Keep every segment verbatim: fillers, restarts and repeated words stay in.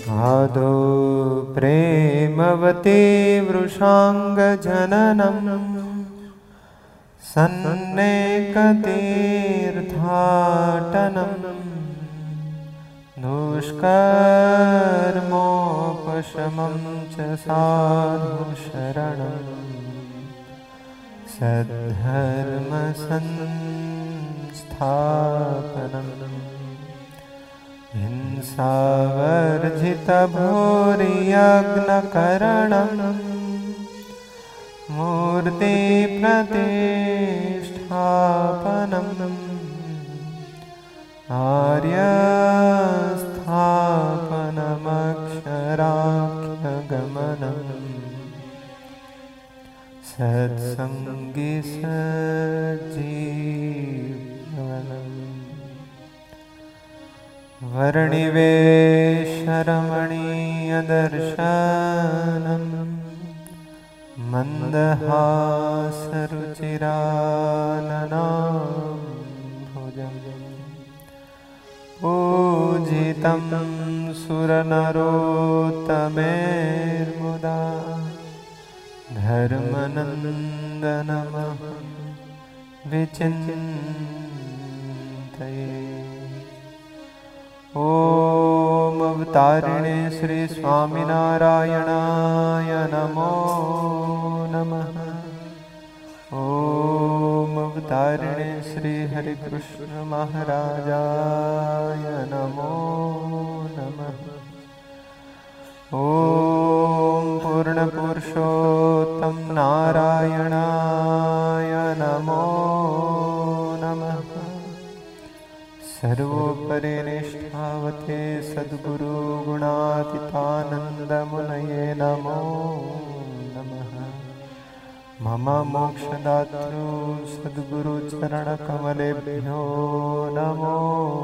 आदौ प्रेमवते वृषाङ्गजननम् सन्नेकतीर्थाटनम् दुष्कर्मोपशमं च साधुशरणम् सद्धर्मसंस्थापनम् हिंसावर्जितभूरियज्ञकरणम् मूर्तिप्रतिष्ठापनम् आर्यस्थापनमक्षराख्यगमनम् सत्सङ्गिसज्जीवनम् वर्णिवेशरमणीयदर्शनम् मन्दहासरुचिराननाम्भुजम् पूजितं सुरनरोत्तमेर्मुदा धर्मनन्दनमः विचिन्तये। ओम अवतारिणे श्री स्वामिनारायणाय नमो नमः। ओम अवतारिणे श्री हरिकृष्ण महाराजाय नमो नमः। ओम पूर्ण पुरुषोत्तम नारायणाय नमो नमः। सर्वोपरि निष्ठावते सद्गुरु गुणातीतानंद मुनये नमो नमः। मम मोक्षदातृ सद्गुरु चरण कमलेभ्यो नमो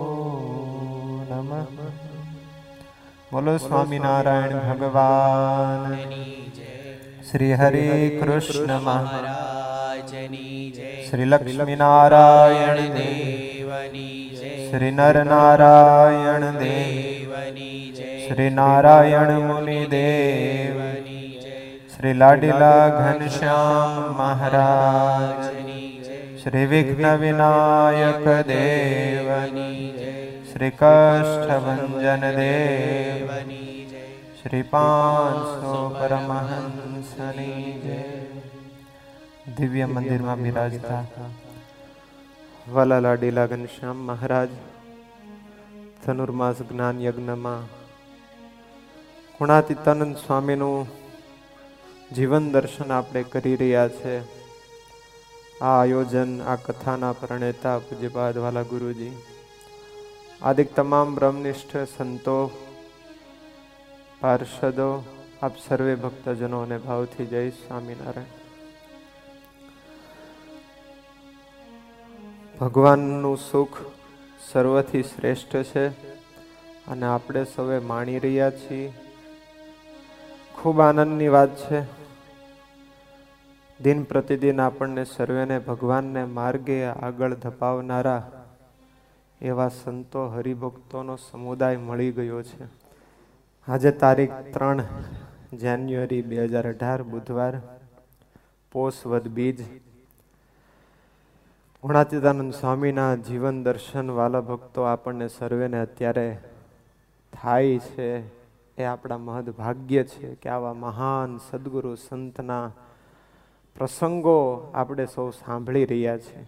नमः। बोलो स्वामीनारायण भगवान श्री हरि कृष्ण महाराज श्री लक्ष्मी नारायण देव श्री नर नारायण देव श्री नारायण मुनि देव श्री लाडीला घनश्याम महाराज श्री विघ्न विनायक देव श्री कष्टभंजन देव श्री पांचसो परमहंसनी जय। दिव्य मंदिर में विराजता वाला लाडीला घनश्याम महाराज धनुर्मास ज्ञान यज्ञ में गुणातीतानंद स्वामी नु जीवन दर्शन आपणे करी रह्या छे। आ आयोजन आ कथाना प्रणेता पूज्यपाद वाला गुरुजी आदि तमाम ब्रह्मनिष्ठ संतो पार्षदो आप सर्वे भक्तजनों ने भावथी जय स्वामीनारायण। भगवाननु सुख सर्वथी श्रेष्ठ छे अने आपणे सौए माणी रह्या छीए। खूब आनंदनी वात छे। दिन प्रतिदिन आपणे सर्वेने भगवानने मार्गे आगळ धपावनारा एवा संतो हरिभक्तोनो समुदाय मळी गयो छे। आजे तारीख त्रण जान्युआरी बे हज़ार अठार बुधवार पोष वद बीज गुणातीतानंद स्वामीना जीवन दर्शन वाला भक्तो आपणे सर्वेने अत्यारे थाय छे ए आपड़ा महद भाग्य छे के आवा महान सद्गुरु संतना प्रसंगो आपणे सौ सांभळी रह्या छे।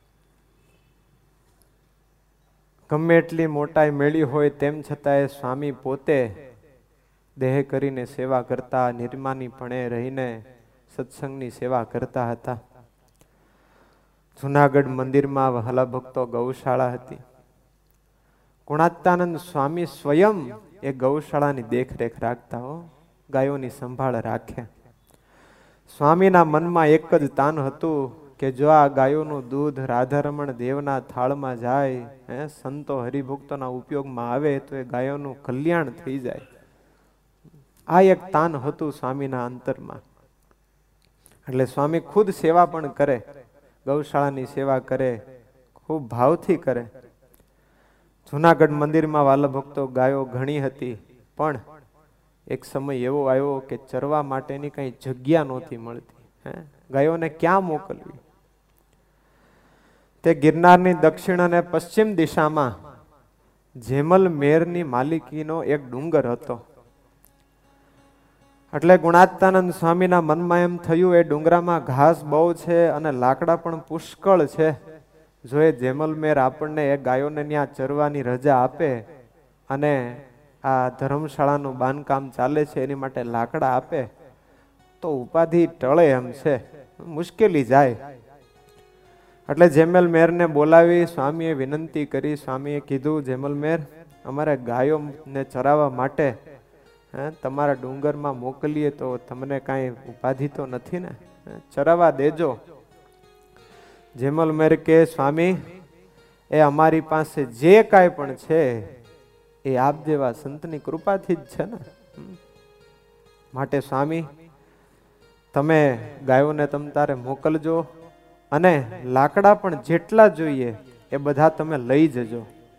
गमे एटली मोटाई मेळी होय तेम छतांय स्वामी पोते देह करीने सेवा करता निर्मानीपणे रहीने सत्संगनी सेवा करता हता। जूनागढ़ मंदिर में वहाला भक्तो गौशाला हती। गुणातीतानंद स्वामी स्वयं ए गौशाला नी देखरेख राखता हो, गायोनी संभाळ राखे। स्वामीना मन में एक ज तान हतुं के जो आ गायोनुं दूध राधारमण देवना थाळमां जाय ए संतो हरिभक्तोना उपयोगमां आवे तो ए गायोनुं कल्याण थई जाय। आ एक तान हतुं स्वामीना अंतरमां। એટલે स्वामी खुद सेवा पण करे, गौशाळानी सेवा करे, खूब भावथी करे। जूनागढ़ मंदिर में वाला भक्तो गायो घणी हती पण એક સમય એવો આવ્યો કે ચરવા માટેની કઈ જગ્યા નહોતી મળતી. હે ગાયોને ક્યાં મોકલવી? તે ગિરનારની દક્ષિણ અને પશ્ચિમ દિશામાં જેમલ મેરની માલિકીનો એક ડુંગર હતો. એટલે ગુણાત્તાનંદ સ્વામીના મનમાં એમ થયું, એ ડુંગરામાં ઘાસ બહુ છે અને લાકડા પણ પુષ્કળ છે. જો એ જેમલ મેર આપણને એ ગાયોને ત્યાં ચરવાની રજા આપે અને આ ધર્મશાળાનું બાંધકામ ચાલે છે એની માટે લાકડા આપે તો ઉપાધિ ટળે એમ છે, મુશ્કેલી જાય. એટલે જેમલ મેરને બોલાવી સ્વામીએ વિનંતી કરી. સ્વામીએ કીધું, જેમલ મેર, અમારે ગાયોને ચરાવવા માટે હે તમારા ડુંગરમાં મોકલીએ તો તમને કાંઈ ઉપાધિ તો નથી ને? ચરાવવા દેજો. જેમલ મેર કે, સ્વામી, એ અમારી પાસે જે કાંઈ પણ છે એ આપ જેવા સંતની કૃપાથી જ છે ને. માટે સ્વામી, તમે ગાયોને તમ તારે મોકલજો અને લાકડા પણ જેટલા જોઈએ એ બધા તમે લઈ જજો.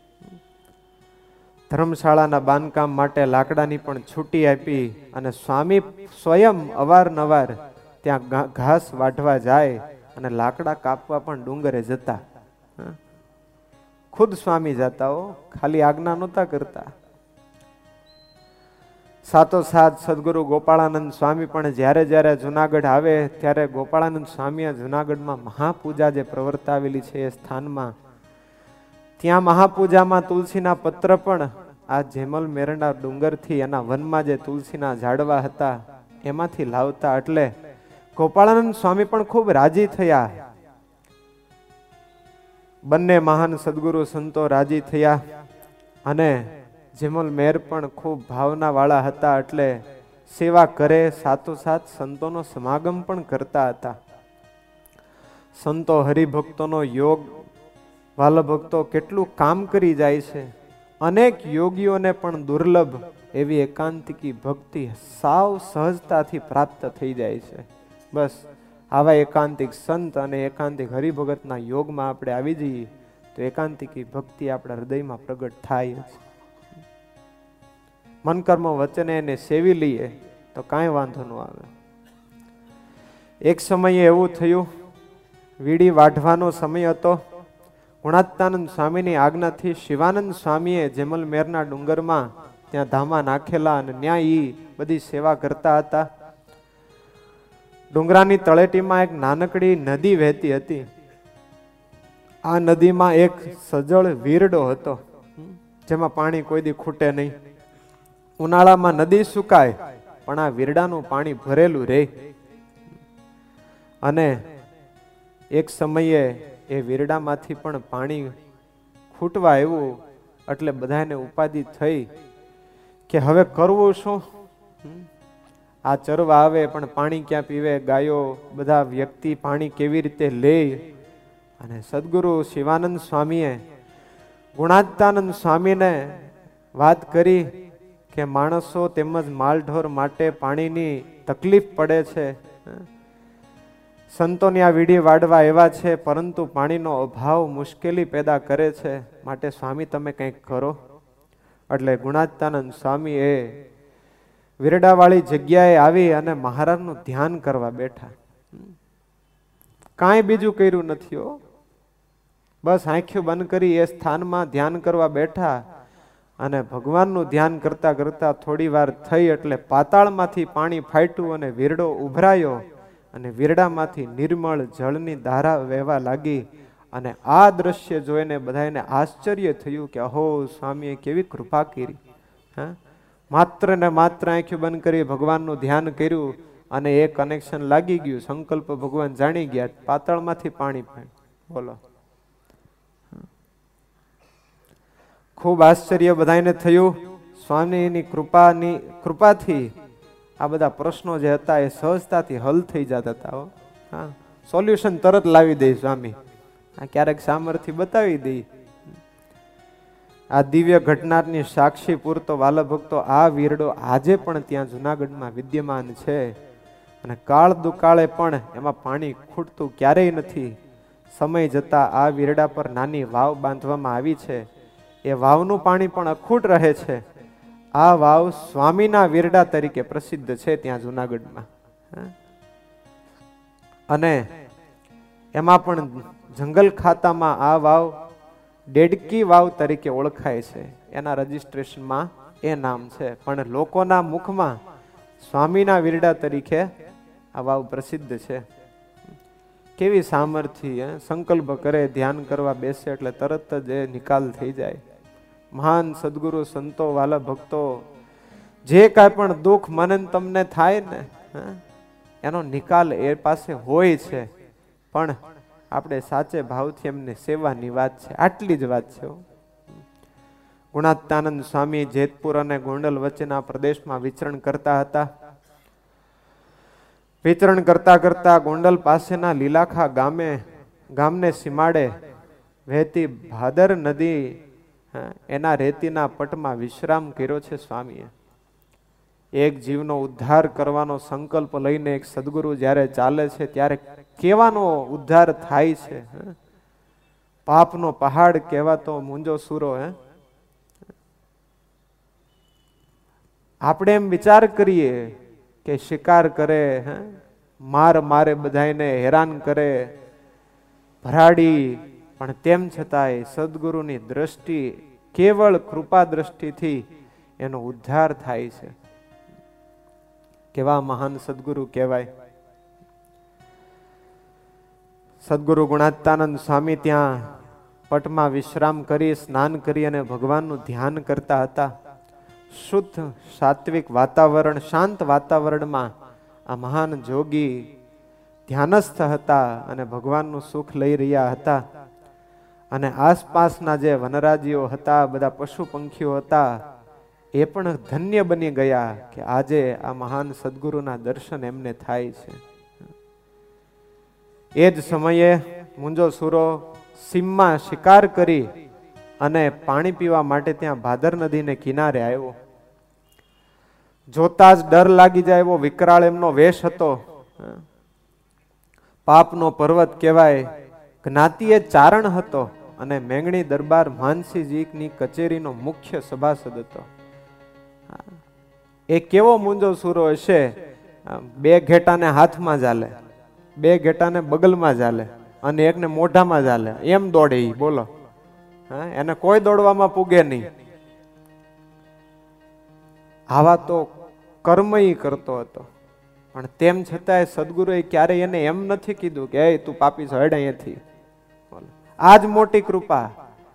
ધર્મશાળાના બાંધકામ માટે લાકડાની પણ છૂટી આપી અને સ્વામી સ્વયં અવારનવાર ત્યાં ઘાસ વાઢવા જાય અને લાકડા કાપવા પણ ડુંગરે જતા. ખુદ સ્વામી જતા હો, ખાલી આજ્ઞા નહોતા કરતા. સાથોસાથ સદગુરુ ગોપાળાનંદ સ્વામી પણ જ્યારે જ્યારે જુનાગઢ આવે ત્યારે ગોપાળાનંદ સ્વામીએ જુનાગઢમાં મહાપૂજા જે પ્રવર્તાવેલી છે એ સ્થાનમાં, ત્યાં મહાપૂજામાં તુલસીના પત્ર પણ આ જેમલ મેરના ડુંગરથી એના વનમાં જે તુલસીના ઝાડવા હતા એમાંથી લાવતા. એટલે ગોપાળાનંદ સ્વામી પણ ખૂબ રાજી થયા. બંને મહાન સદગુરુ સંતો રાજી થયા અને જેમલ મેર પણ ખૂબ ભાવના વાળા હતા. એટલે સેવા કરે, સાથોસાથ સંતોનો સમાગમ પણ કરતા હતા. સંતો હરિભક્તોનો યોગ, વાલા ભક્તો, કેટલું કામ કરી જાય છે. અનેક યોગીઓને પણ દુર્લભ એવી એકાંતિકી ભક્તિ સાવ સહજતાથી પ્રાપ્ત થઈ જાય છે. બસ આવા એકાંતિક સંત અને એકાંતિક હરિભગતના યોગમાં આપણે આવી જઈએ તો એકાંતિકી ભક્તિ આપણા હૃદયમાં પ્રગટ થાય છે. મન કર્મ વચને એને સેવી લઈએ તો કાંઈ વાંધો ન આવે. એક સમયે એવું થયું, વીડી વાઢવાનો સમય હતો. ગુણાત્તાનંદ સ્વામીની આજ્ઞાથી શિવાનંદ સ્વામીએ જેમલ મેરના ડુંગરમાં ત્યાં ધામા નાખેલા અને ત્યાં ઈ બધી સેવા કરતા હતા. ડુંગરાની તળેટીમાં એક નાનકડી નદી વહેતી હતી. આ નદીમાં એક સજળ વીરડો હતો જેમાં પાણી કોઈ દી ખૂટે નહીં. ઉનાળામાં નદી સુકાય પણ આ વીરડાનું પાણી ભરેલું રહે. અને એક સમયે એ વીરડામાંથી પણ પાણી ખૂટવા આવ્યું. એટલે બધાને ઉપાધિ થઈ કે હવે કરવું શું? આ ચરવા આવે પણ પાણી ક્યાં પીવે? ગાયો બધા વ્યક્તિ પાણી કેવી રીતે લે? અને સદગુરુ શિવાનંદ સ્વામીએ ગુણાત્તાનંદ સ્વામીને વાત કરી કે માણસો તેમજ માલઢોર માટે પાણીની તકલીફ પડે છે. સંતોની આ વીડી વાડવા એવા છે પરંતુ પાણીનો અભાવ મુશ્કેલી પેદા કરે છે. માટે સ્વામી તમે કંઈક કરો. એટલે ગુણાત્તાનંદ સ્વામી એ વીરડાવાળી જગ્યાએ આવી અને મહારાજનું ધ્યાન કરવા બેઠા. કાંઈ બીજું કર્યું નથી હો, બસ આંખ્યું બંધ કરી એ સ્થાનમાં ધ્યાન કરવા બેઠા. અને ભગવાનનું ધ્યાન કરતા કરતા થોડી વાર થઈ એટલે પાતાળમાંથી પાણી ફાટ્યું અને વીરડો ઉભરાયો અને વીરડામાંથી નિર્મળ જળની ધારા વહેવા લાગી. અને આ દ્રશ્ય જોઈને બધાને આશ્ચર્ય થયું કે અહો, સ્વામીએ કેવી કૃપા કરી. હા, માત્ર ને માત્ર આંખ્યું બંધ કરી ભગવાનનું ધ્યાન કર્યું અને એ કનેક્શન લાગી ગયું. સંકલ્પ ભગવાન જાણી ગયા, પાતાળમાંથી પાણી ફાટ્યું. બોલો, ખૂબ આશ્ચર્ય બધાને થયું. સ્વામીની કૃપાની કૃપાથી આ બધા પ્રશ્નો જે હતા એ સહજતાથી હલ થઈ જતા હતા. હા, સોલ્યુશન તરત લાવી દે સ્વામી. આ ક્યારેક સામર્થ્ય બતાવી દે. આ દિવ્ય ઘટનાની સાક્ષી પૂરતો વાલા ભક્તો આ વીરડો આજે પણ ત્યાં જુનાગઢમાં વિદ્યમાન છે અને કાળ દુકાળે પણ એમાં પાણી ખૂટતું ક્યારેય નથી. સમય જતા આ વીરડા પર નાની વાવ બાંધવામાં આવી છે. એ વાવનું પાણી પણ અખૂટ રહે છે. આ વાવ સ્વામીના વીરડા તરીકે પ્રસિદ્ધ છે ત્યાં જુનાગઢમાં. અને એમાં પણ જંગલ ખાતામાં આ વાવ ડેડકી વાવ તરીકે ઓળખાય છે. એના રજિસ્ટ્રેશનમાં એ નામ છે, પણ લોકોના મુખમાં સ્વામીના વીરડા તરીકે આ વાવ પ્રસિદ્ધ છે. કેવી સામર્થ્ય! સંકલ્પ કરે, ધ્યાન કરવા બેસે એટલે તરત જ એ નિકાલ થઈ જાય. મહાન સદગુરુ સંતો, વાલા ભક્તો, જે કાંઈ પણ દુઃખ મને તમને થાય ને એનો નિકાલ એ પાસે હોય છે, પણ આપણે સાચે ભાવથી એમને સેવાની વાત છે. આટલી જ વાત છે. ગુણાત્તાનંદ સ્વામી જેતપુર અને ગોંડલ વચ્ચેના પ્રદેશમાં વિચરણ કરતા હતા. વિચરણ કરતા કરતા ગોંડલ પાસેના લીલાખા ગામે ગામને સીમાડે વહેતી ભાદર નદી એના રેતીના પટમાં વિશ્રામ કર્યો છે સ્વામીએ. એક જીવનો ઉદ્ધાર કરવાનો સંકલ્પ લઈને એક સદગુરુ જ્યારે ચાલે છે ત્યારે કેવાનો ઉદ્ધાર થાય છે. પાપનો પહાડ કહેવાતો મુંજો સુરો. હે આપણે એમ વિચાર કરીએ કે શિકાર કરે, હે માર મારે બધાને હેરાન કરે, ભરાડી, પણ તેમ છતાંય સદગુરુની દ્રષ્ટિ, કેવળ કૃપા દ્રષ્ટિથી એનો ઉદ્ધાર થાય છે. કેવા મહાન સદગુરુ કહેવાય. સદગુરુ ગુણાત્તાનંદ સ્વામી ત્યાં પટમાં વિશ્રામ કરી, સ્નાન કરી અને ભગવાનનું ધ્યાન કરતા હતા. શુદ્ધ સાત્વિક વાતાવરણ, શાંત વાતાવરણમાં આ મહાન જોગી ધ્યાનસ્થ હતા અને ભગવાનનું સુખ લઈ રહ્યા હતા. અને આસપાસના જે વનરાજીઓ હતા, બધા પશુ પંખીઓ હતા, એ પણ ધન્ય બની ગયા કે આજે આ મહાન સદગુરુના દર્શન એમને થાય છે. એ જ સમયે મુંજો સુરો સીમમાં શિકાર કરી અને પાણી પીવા માટે ત્યાં ભાદર નદીને કિનારે આવ્યો. જોતા જ ડર લાગી જાય એવો વિકરાળ એમનો વેશ હતો. પાપનો પર્વત કહેવાય. જ્ઞાતિએ ચારણ હતો અને મેંગણી દરબાર માનસીજીની કચેરીનો મુખ્ય સભાસદ હતો. એ કેવો મુંજો સુરો હશે! બે ઘેટાને હાથમાં ચાલે, બે ઘેટાને બગલમાં ચાલે અને એકને મોઢામાં ચાલે, એમ દોડે. ઈ બોલો, એને કોઈ દોડવામાં પૂગે નહીં. આવા તો કર્મ ઈ કરતો હતો, પણ તેમ છતાંય સદગુરુએ ક્યારેય એને એમ નથી કીધું કે એ તું પાપી છો, હેડ અહીંયાથી. આજ મોટી કૃપા.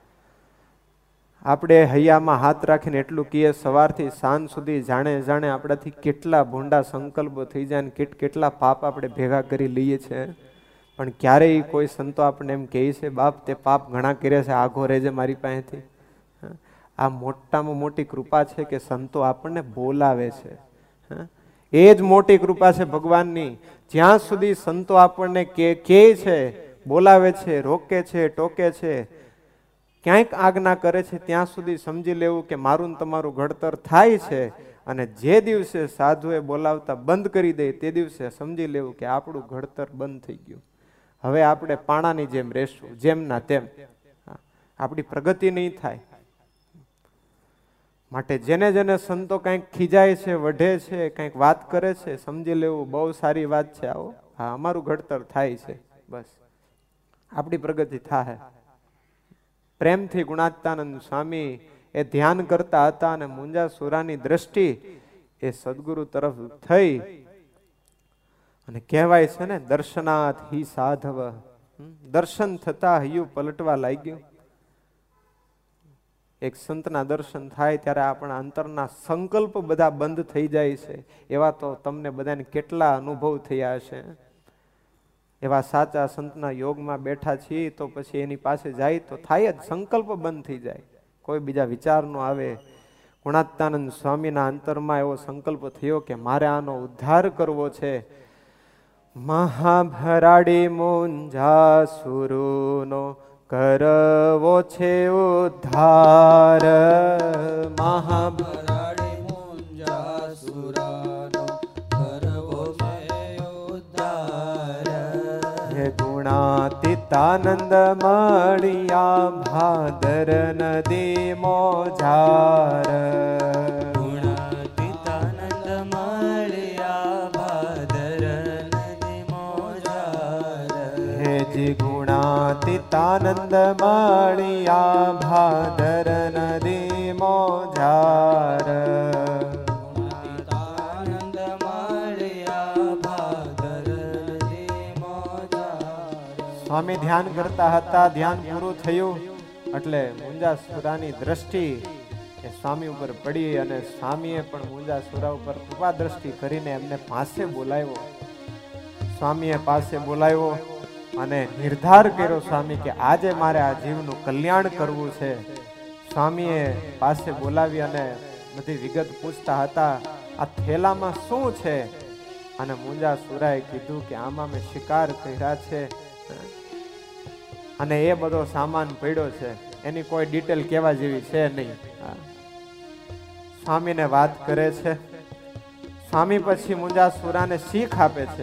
આપણે હૈયામાં હાથ રાખીને એટલું કહીએ સવારથી સાંજ સુધી, જાણે જાણે આપણાથી કેટલા ભૂંડા સંકલ્પો થઈ જાય ને કેટ કેટલા પાપ આપણે ભેગા કરી લઈએ છીએ, પણ ક્યારેય કોઈ સંતો આપણને એમ કહે છે બાપ તે પાપ ઘણા કર્યા છે, આઘો રહેજે મારી પાસેથી. આ મોટામાં મોટી કૃપા છે કે સંતો આપણને બોલાવે છે. એ જ મોટી કૃપા છે ભગવાનની. જ્યાં સુધી સંતો આપણને કહે છે, બોલાવે છે, રોકે છે, ટોકે છે, ક્યાંક આજ્ઞા કરે છે, ત્યાં સુધી સમજી લેવું કે મારું તમારું ઘડતર થાય છે. અને જે દિવસે સાધુએ બોલાવતા બંધ કરી દે તે દિવસે સમજી લેવું કે આપણું ઘડતર બંધ થઈ ગયું. હવે આપણે પાણાની જેમ રહેશું, જેમના તેમ. આપણી પ્રગતિ નહીં થાય. માટે જેને જેને સંતો કંઈક ખીજાય છે, વઢે છે, કંઈક વાત કરે છે, સમજી લેવું બહુ સારી વાત છે. આવો હા, અમારું ઘડતર થાય છે, બસ આપણી પ્રગતિ થાય. પ્રેમથી ગુણાત્તાનંદ સ્વામી એ ધ્યાન કરતા હતા અને મુંજા સુરાની દ્રષ્ટિ એ સદગુરુ તરફ થઈ અને કહેવાય છે ને, દર્શનાથ હિ સાધવ. દર્શન થતા હૈયું પલટવા લાગ્યું. એક સંતના દર્શન થાય ત્યારે આપણા અંતરના સંકલ્પ બધા બંધ થઈ જાય છે. એવા તો તમને બધાને કેટલા અનુભવ થયા હશે. એવા સાચા સંતના યોગમાં બેઠા છીએ તો પછી એની પાસે જાય તો થાય જ, સંકલ્પ બંધ થઈ જાય, કોઈ બીજા વિચાર નો આવે. ગુણાત્તાનંદ સ્વામીના અંતરમાં એવો સંકલ્પ થયો કે મારે આનો ઉદ્ધાર કરવો છે. મહાભરાડી મુંજાસુરનો કરવો છે ઉદ્ધાર. મહાભરાડી મુંજાસુરનો કરવો છે ઉદ્ધાર. હે ગુણાતીતાનંદ મળ્યા ભાદર નદી મોજાર. મતિતાનંદ મળિયા ભાદર નદી મોજાર સ્વામી ધ્યાન કરતા હતા. ધ્યાન પૂરું થયું એટલે મુંજાસુરાની દ્રષ્ટિ એ સ્વામી ઉપર પડી અને સ્વામીએ પણ મુંજાસુરા ઉપર કૃપા દ્રષ્ટિ કરીને એમને પાસે બોલાવ્યો. સ્વામીએ પાસે બોલાવ્યો અને નિર્ધાર કર્યો સ્વામી કે આજે મારે આ જીવનું કલ્યાણ કરવું છે. સ્વામીએ પાસે બોલાવી અને બધી વિગત પૂછતા હતા. આ થેલામાં શું છે? અને મુંજાસુરાએ કીધું કે આમાં મેં શિકાર કર્યા છે અને એ બધો સામાન પડ્યો છે, એની કોઈ ડિટેલ કહેવા જેવી છે નહીં. સ્વામીને વાત કરે છે. સ્વામી પછી મુંજાસુરાને શીખ આપે છે.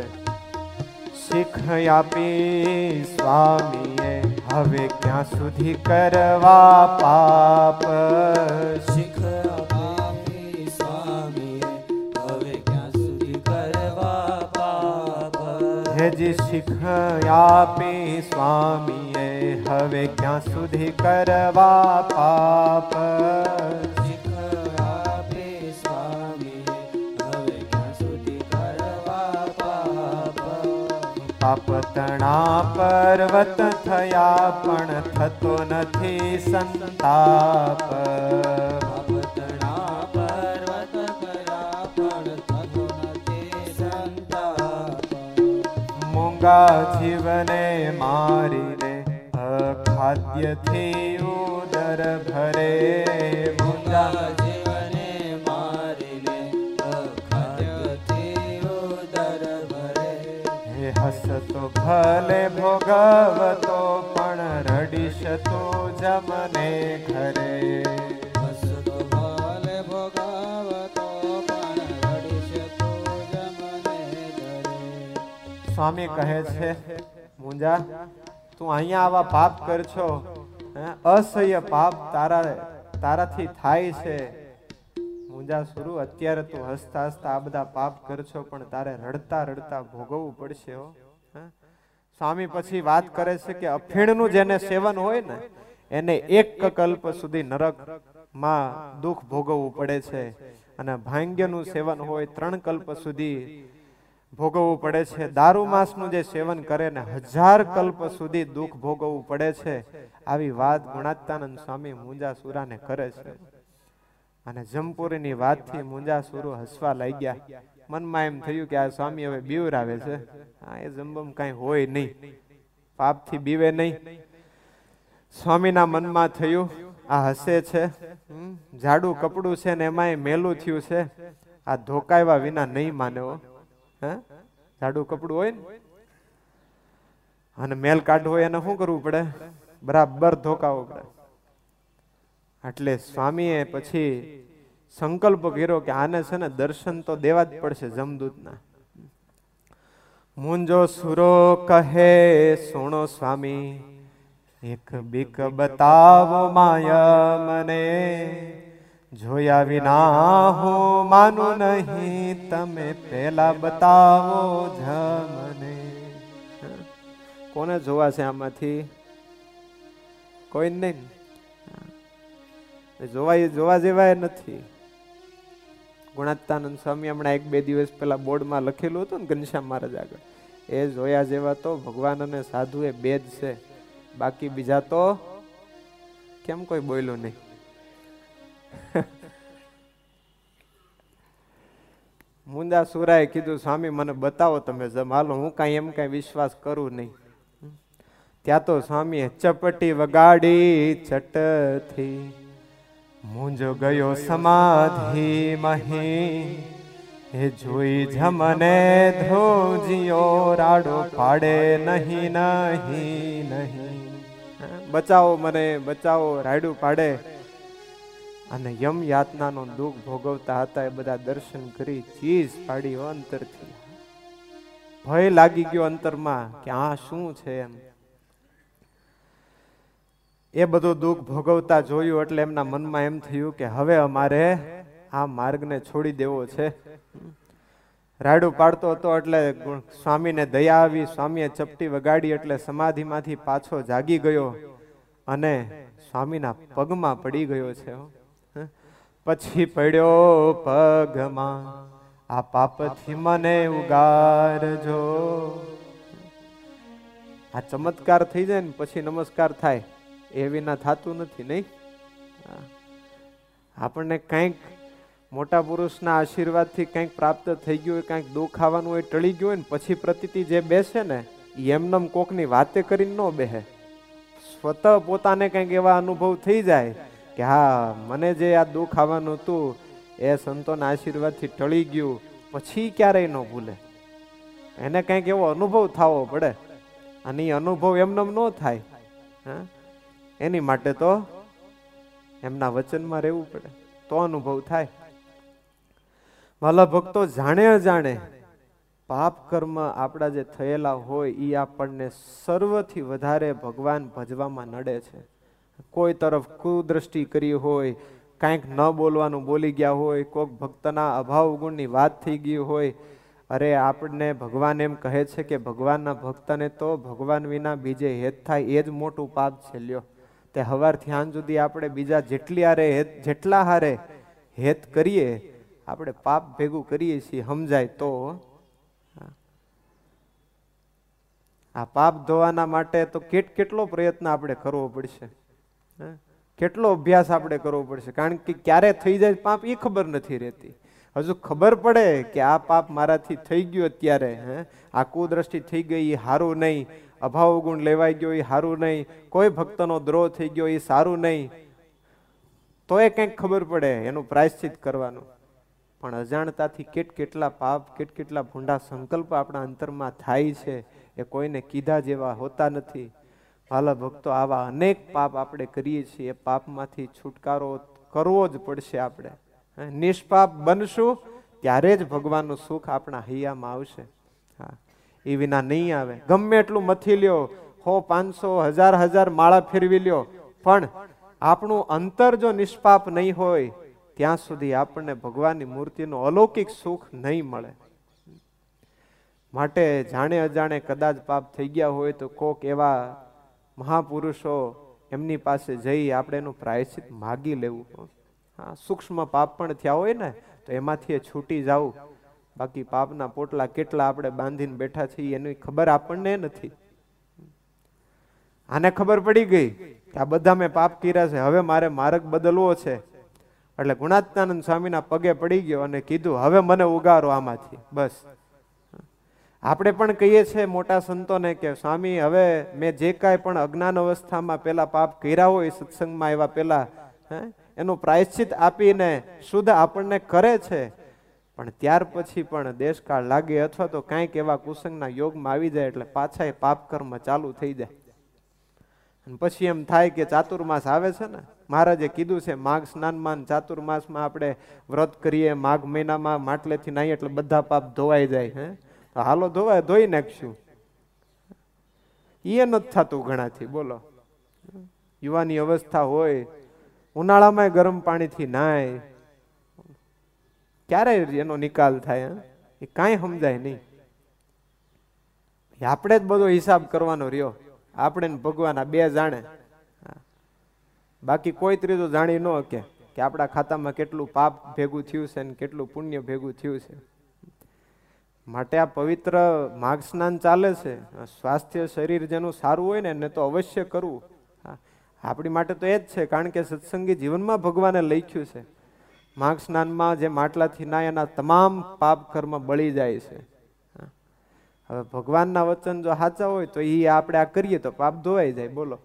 શીખ આપી સ્વામીએ હવે ક્યાં સુધી કરવા પાપ. શીખ આપી સ્વામીએ હવે ક્યાં સુધી કરવા પાપ. હેજી શીખ આપી સ્વામીએ હવે ક્યાં સુધી કરવા પાપ. શીખ આપી સ્વામીએ હવે ક્યાં સુધી કરવા પાપ. પાપ તણા પર્વત થયા પણ થતો નથી સંતાપ. પાપ તણા પર્વત થયા પણ થતો નથી સંતાપ. મૂંગા જીવને મારીને અખાદ્યથી ઉદર ભરે. મૂંગા જીવને મારીને અખાદ્યથી ઉદર ભરે. હે હસતો ભલે ભોગવતો પણ રડીશ તો જમને ઘરે. હસતો ભલે ભોગવતો પણ રડીશ તો જમને ઘરે. સ્વામી કહે છે મુંજા તું અહીંયા આવા પાપ કરશો, અસહ્ય પાપ તારા તારાથી થાય છે. મુંજાસુરુ અત્યારે તું હસતા હસતા આ બધા પાપ કરશો પણ તારે રડતા રડતા ભોગવવું પડશે હો. સ્વામી પછી વાત કરે છે કે અફીણનું જેને સેવન હોય ને એને એક કલ્પ સુધી નરકમાં દુઃખ ભોગવવું પડે છે અને ભાંગ્યનું સેવન હોય ત્રણ કલ્પ સુધી ભોગવવું પડે છે. દારૂ માંસનું જે સેવન કરે ને હજાર કલ્પ સુધી દુઃખ ભોગવવું પડે છે. આવી વાત ગુણાત્તાનંદ સ્વામી મુંજાસુરાને કરે છે. અને જમપુરીની વાતથી મુંજાસુરો હસવા લાગ્યા. મનમાં એમ થયું કે આ સ્વામી હવે બીવરાવે છે. હા એ જમબમ કઈ હોય નહીં, પાપથી બીવે નહીં. સ્વામીના મનમાં થયું આ હસે છે, જાડું કપડું છે ને એમાંય મેલું થયું છે, આ ધોકાવ્યા વિના નહીં માને હો. જાડું કપડું હોય ને અને મેલ કાઢવો હોય એને શું કરવું પડે? બરાબર ધોકાવવો પડે. એટલે સ્વામીએ પછી સંકલ્પ કર્યો કે આને છે ને દર્શન તો દેવા જ પડશે જમદૂતના. મુંજો સુરો કહે સુણો સ્વામી એક બીક બતાવો માયા મને, જોયા વિના હું માનું નહીં, તમે પેલા બતાવો જમને. કોને જોવા છે આમાંથી? કોઈ નહીં. જોવા જોવા જેવા નથી. ગુણાત્તાનંદ સ્વામી હમણાં એક બે દિવસ પેલા બોર્ડમાં લખેલું હતું ને ઘનશ્યામ મહારાજ આગળ, એ જોયા જેવા તો ભગવાન અને સાધુ એ બે જ છે, બાકી બીજા તો કેમ કોઈ બોલ્યું નહીં. મુંજાસુરાએ કીધું સ્વામી મને બતાવો તમે જમ, હાલો હું કઈ એમ કઈ વિશ્વાસ કરું નહીં. ત્યાં તો સ્વામીએ ચપટી વગાડી ચટથી, મુંજો ગયો સમાધિ મહી, એ જોઈ જમને ધ્રુજિયો રાડો પાડે નહીં નહીં નહીં. બચાવો મને બચાવો, રાયડું પાડે. અને યમ યાતનાનો દુઃખ ભોગવતા હતા એ બધા દર્શન કરી ચીજ પાડી અંતરથી. ભય લાગી ગયો અંતરમાં કે આ શું છે એમ. એ બધું દુઃખ ભોગવતા જોયું એટલે એમના મનમાં એમ થયું કે હવે અમારે આ માર્ગને છોડી દેવો છે. રાડું પાડતો હતો એટલે સ્વામીને દયા આવી, સ્વામીએ ચપટી વગાડી એટલે સમાધિમાંથી પાછો જાગી ગયો અને સ્વામીના પગમાં પડી ગયો છે. પછી પડ્યો પગમાં, આ પાપથી મને ઉગારજો. આ ચમત્કાર થઈ જાય ને પછી નમસ્કાર થાય, એ વિના થતું નથી. નહીં, આપણને કંઈક મોટા પુરુષના આશીર્વાદથી કંઈક પ્રાપ્ત થઈ ગયું હોય, કંઈક દુઃખ આવવાનું હોય, ટળી ગયું હોય ને પછી પ્રતિતિ જે બેસે ને એમનેમ કોકની વાતે કરીને ન બેસે. સ્વતઃ પોતાને કંઈક એવા અનુભવ થઈ જાય કે હા, મને જે આ દુઃખ આવવાનું હતું એ સંતોના આશીર્વાદથી ટળી ગયું, પછી ક્યારેય ન ભૂલે. એને કંઈક એવો અનુભવ થવો પડે, અને એ અનુભવ એમનેમ ન થાય. હા, એની માટે તો એમના વચનમાં રહેવું પડે, તો અનુભવ થાય. વાલા ભક્તો, જાણે અજાણે પાપ કર્મ આપણા જે થયેલા હોય એ આપણને સર્વથી વધારે ભગવાન ભજવામાં નડે છે. કોઈ તરફ કુદ્રષ્ટિ કરી હોય, કાંઈક ન બોલવાનું બોલી ગયા હોય, કોઈક ભક્તના અભાવ ગુણની વાત થઈ ગઈ હોય, અરે આપણને ભગવાન એમ કહે છે કે ભગવાનના ભક્તને તો ભગવાન વિના બીજે હેત થાય એ જ મોટું પાપ છે. લ્યો, તે હવારથી સાંજ સુધી આપણે બીજા જેટલી હારે હેત જેટલા હારે હેત કરીએ આપણે પાપ ભેગું કરીએ છીએ, સમજાય તો. આ પાપ ધોવાના માટે તો કેટ કેટલો પ્રયત્ન આપણે કરવો પડશે, કેટલો અભ્યાસ આપણે કરવો પડશે. કારણ કે ક્યારે થઈ જાય પાપ એ ખબર નથી રહેતી. હજુ ખબર પડે કે આ પાપ મારાથી થઈ ગયું અત્યારે, હે આ કુદ્રષ્ટિ થઈ ગઈ એ સારું નહીં, અભાવ ગુણ લેવાઈ ગયો એ સારું નહીં, કોઈ ભક્તનો દ્રોહ થઈ ગયો એ સારું નહીં, તો એ કંઈક ખબર પડે એનું પ્રાયશ્ચિત કરવાનું. પણ અજાણતાથી કેટ કેટલા પાપ, કેટ કેટલા ભૂંડા સંકલ્પ આપણા અંતરમાં થાય છે, એ કોઈને કીધા જેવા હોતા નથી. વાલા ભક્તો, આવા અનેક પાપ આપણે કરીએ છીએ, એ પાપમાંથી છુટકારો કરવો જ પડશે. આપણે નિષ્પાપ બનશું ત્યારે જ ભગવાનનું સુખ આપણા હૈયામાં આવશે. હા, એ વિના નહીં આવે. ગમે એટલું મથી લ્યો, હો પાંચસો હજાર હજાર માળા ફેરવી લ્યો, પણ આપણું અંતર જો નિષ્પાપ નહીં હોય ત્યાં સુધી આપણને ભગવાનની મૂર્તિનું અલૌકિક સુખ નહીં મળે. માટે જાણે અજાણે કદાચ પાપ થઈ ગયા હોય તો કોક એવા મહાપુરુષો એમની પાસે જઈ આપણે એનું પ્રાયશ્ચિત માગી લેવું. હા, સૂક્ષ્મ પાપ પણ થયા હોય ને તો એમાંથી છૂટી જવું. બાકી પાપના પોટલા કેટલા આપણે બાંધીને બેઠા છીએ એની ખબર આપણને નથી. આને ખબર પડી ગઈ કે આ બધા મેં પાપ કર્યા છે, હવે મારે માર્ગ બદલવો છે, એટલે ગુણાત્માનંદ સ્વામીના પગે પડી ગયો અને કીધું હવે મને ઉગારો આમાંથી. બસ આપણે પણ કહીએ છીએ મોટા સંતોને કે સ્વામી હવે મેં જે કાંઈ પણ અજ્ઞાન અવસ્થામાં પેલા પાપ કર્યા હોય સત્સંગમાં આવ્યા પેલા, હે એનું પ્રાયશ્ચિત આપીને શુદ્ધ આપણને કરે છે, પણ ત્યાર પછી પણ દેશકાળ લાગે અથવા તો કાંઈક એવા કુસંગના યોગમાં આવી જાય એટલે પાછા એ પાપ કર્મ ચાલુ થઈ જાય. અને પછી એમ થાય કે ચાતુર્માસ આવે છે ને, મહારાજે કીધું છે માઘ સ્નાનમાં ચાતુર્માસમાં આપણે વ્રત કરીએ, માઘ મહિનામાં માટલેથી નાહીએ એટલે બધા પાપ ધોવાઈ જાય. હે તો હાલો ધોવાય, ધોઈ નાખશું. એ નથી થતું ઘણાથી. બોલો, યુવાની અવસ્થા હોય, ઉનાળામાં ગરમ પાણીથી નાય, ક્યારે એનો નિકાલ થાય એ કાંઈ સમજાય નહીં. આપણે જ બધો હિસાબ કરવાનો રહ્યો, આપણે ભગવાન આ બે જાણે, બાકી કોઈ ત્રીજું જાણી ન કે કે આપણા ખાતામાં કેટલું પાપ ભેગું થયું છે ને કેટલું પુણ્ય ભેગું થયું છે. માટે આ પવિત્ર માઘ સ્નાન ચાલે છે, સ્વાસ્થ્ય શરીર જેનું સારું હોય ને એને તો અવશ્ય કરવું. આપણી માટે તો એ જ છે, કારણ કે સત્સંગી જીવનમાં ભગવાને લખ્યું છે માઘ સ્નાનમાં જે માટલાથી ના એના તમામ પાપ કર્મ બળી જાય છે. હવે ભગવાનના વચન જો સાચા હોય તો એ આપણે આ કરીએ તો પાપ ધોવાઈ જાય. બોલો,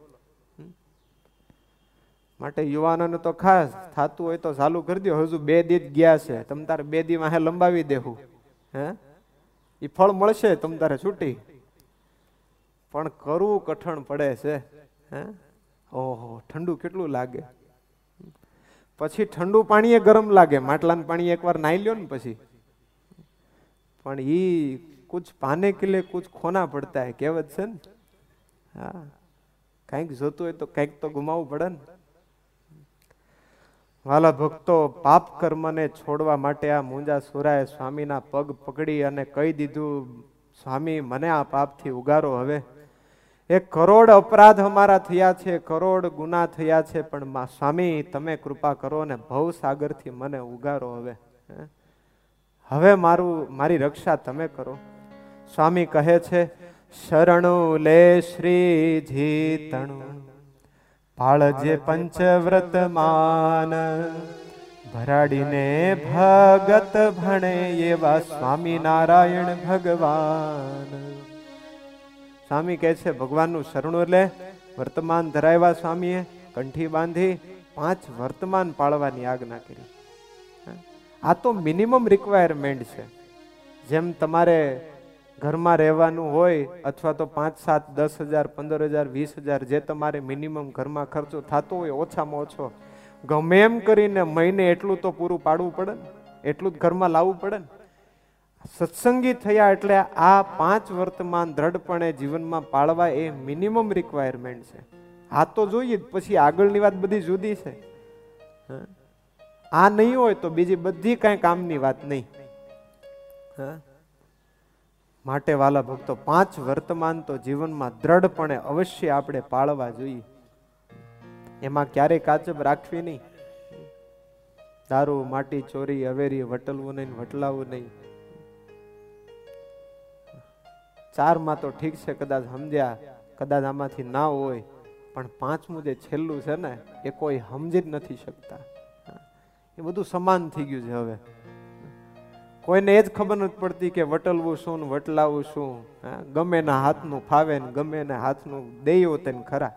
માટે યુવાનોને તો ખાસ થતું હોય તો ચાલુ કરી દો. હજુ બે દી ગયા છે, તમ તારે બે દી માં લંબાવી દેવું, હે એ ફળ મળશે તમ તારે છૂટી. પણ કરવું કઠણ પડે છે. હે ઓહો, ઠંડુ કેટલું લાગે. પછી ઠંડુ પાણી એ ગરમ લાગે, માટલાનું પાણી એકવાર નાઈ લ્યો ને પછી. પણ ઈ કુછ પાને કે લે કુછ ખોના પડતા હે, કહેવત છે ને. હા, કંઈક જોતું હોય તો કંઈક તો ગુમાવવું પડે ને. વાલા ભક્તો, પાપ કર્મને છોડવા માટે આ મુંજાસુરાએ સ્વામીના પગ પકડી અને કહી દીધું, સ્વામી મને આ પાપથી ઉગારો. હવે એક કરોડ અપરાધ અમારા થયા છે, કરોડ ગુના થયા છે, પણ સ્વામી તમે કૃપા કરો ને ભવસાગરથી મને ઉગારો. હવે હવે મારું મારી રક્ષા તમે કરો. સ્વામી કહે છે, શરણું લે શ્રીજી તણું, પાળજે પંચવ્રત માન, ભરાડીને ભગત ભણે એવા સ્વામિનારાયણ ભગવાન. સ્વામી કહે છે, ભગવાનનું શરણું લે. વર્તમાન ધરાવ્યા સ્વામીએ, કંઠી બાંધી પાંચ વર્તમાન પાળવાની આજ્ઞા કરી. આ તો મિનિમમ રિક્વાયરમેન્ટ છે. જેમ તમારે ઘરમાં રહેવાનું હોય અથવા તો પાંચ સાત દસ હજાર પંદર હજાર વીસ હજાર જે તમારે મિનિમમ ઘરમાં ખર્ચો થતો હોય ઓછામાં ઓછો, ગમે એમ કરીને મહિને એટલું તો પૂરું પાડવું પડે ને, એટલું જ ઘરમાં લાવવું પડે ને. સત્સંગી થયા એટલે આ પાંચ વર્તમાન દ્રઢપણે જીવનમાં પાળવા એ મિનિમમ રિક્વાયરમેન્ટ છે. આ તો જોઈએ જ, પછી આગળની વાત બધી જુદી છે. આ નહીં હોય તો બીજી બધી કાંઈ કામની વાત નહીં. હા, માટે વાલા ભક્તો, પાંચ વર્તમાન તો જીવનમાં દ્રઢપણે અવશ્ય આપણે પાળવા જોઈએ. એમાં ક્યારેય કાચબ રાખવી નહીં. દારૂ, માટી, ચોરી, અવેરી વટલવું નહીં, વટલાવું નહીં. ચારમાં તો ઠીક છે, કદાચ સમજ્યા, કદાચ આમાંથી ના હોય, પણ પાંચમું જે છેલ્લું છે ને એ કોઈ સમજી જ નથી શકતા. એ બધું સમાન થઈ ગયું છે. હવે કોઈને એ જ ખબર નથી પડતી કે વટલવું શું ને વટલાવું શું. ગમે ના હાથનું ફાવે ને ગમે ના હાથનું દેયો તેને ખરા,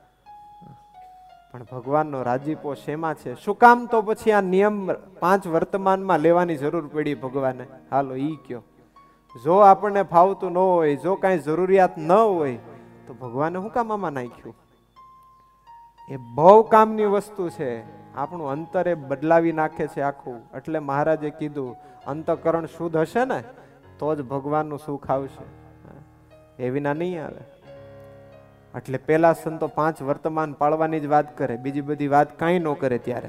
પણ ભગવાનનો રાજીપો શેમાં છે? શું કામ તો પછી આ નિયમ પાંચ વર્તમાનમાં લેવાની જરૂર પડી ભગવાને? હાલો ઈ કયો. જો આપણને ફાવતું ન હોય, જો કાંઈ જરૂરિયાત ન હોય તો ભગવાને શું કામ આમાં નાખ્યું? એ બહુ કામની વસ્તુ છે. આપણું અંતર એ બદલાવી નાખે છે આખું. એટલે મહારાજે કીધું, અંતઃકરણ શુદ્ધ હશે ને તો જ ભગવાનનું સુખ આવશે, એ વિના નહીં આવે. એટલે પેલા સંતો પાંચ વર્તમાન પાળવાની જ વાત કરે, બીજી બધી વાત કાંઈ ન કરે. ત્યારે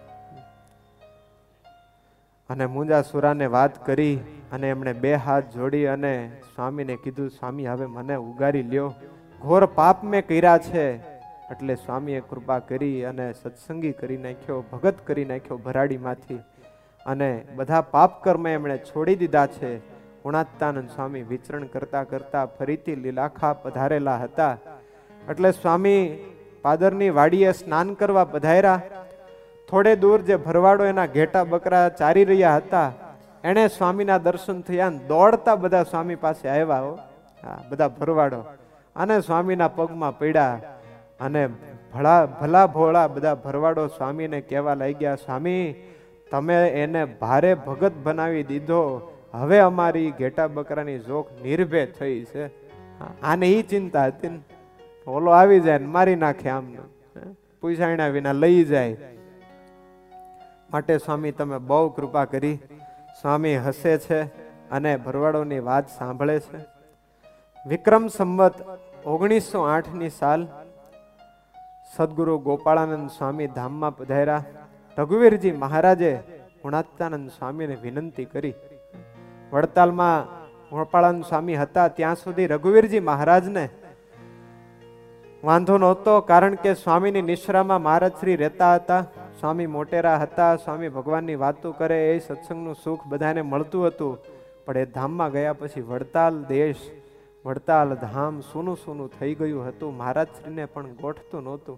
અને મુંજાસુરાને વાત કરી અને એમણે બે હાથ જોડી અને સ્વામીને કીધું, સ્વામી હવે મને ઉગારી લ્યો, ઘોર પાપ મેં કર્યા છે. એટલે સ્વામીએ કૃપા કરી અને સત્સંગી કરી નાખ્યો, ભગત કરી નાખ્યો ભરાડીમાંથી, અને બધા પાપ કર્મ એમણે છોડી દીધા છે. ગુણાત્તાનંદ સ્વામી વિચરણ કરતા કરતા ફરીથી લીલાખા પધારેલા હતા. એટલે સ્વામી પાદરની વાડીએ સ્નાન કરવા પધાર્યા. થોડે દૂર જે ભરવાડો એના ઘેટા બકરા ચારી રહ્યા હતા, એને સ્વામીના દર્શન થયા, દોડતા બધા સ્વામી પાસે આવ્યા. હા, બધા ભરવાડો અને સ્વામીના પગમાં પડ્યા. અને ભલા ભલા ભોળા બધા ભરવાડો સ્વામીને કહેવા લાગ્યા, સ્વામી તમે એને ભારે ભગત બનાવી દીધો, હવે અમારી ઘેટા બકરાની જોખ નિર્ભય થઈ છે. આને ઈ ચિંતા હતી ને, ઓલો આવી જાય ને મારી નાખે, આમને પૂછાણ્યા વિના લઈ જાય. માટે સ્વામી તમે બહુ કૃપા કરી. સ્વામી હસે છે અને ભરવાડોની વાત સાંભળે છે. વિક્રમ સંવત ઓગણીસો આઠ ની સાલ સદગુરુ ગોપાળાનંદ સ્વામી ધામમાં પધાર્યા. રઘુવીરજી મહારાજે ગુણાત્તાનંદ સ્વામીને વિનંતી કરી. વડતાલમાં ગોપાળાનંદ સ્વામી હતા ત્યાં સુધી રઘુવીરજી મહારાજને વાંધો નહોતો, કારણ કે સ્વામીની નિશ્રામાં મહારાજ શ્રી રહેતા હતા. સ્વામી મોટેરા હતા, સ્વામી ભગવાનની વાતો કરે, એ સત્સંગનું સુખ બધાને મળતું હતું. પણ એ ધામમાં ગયા પછી વડતાલ દેશ, વડતાલ ધામ સૂનું સૂનું થઈ ગયું હતું. મહારાજ શ્રીને પણ ગોઠતું નહોતું.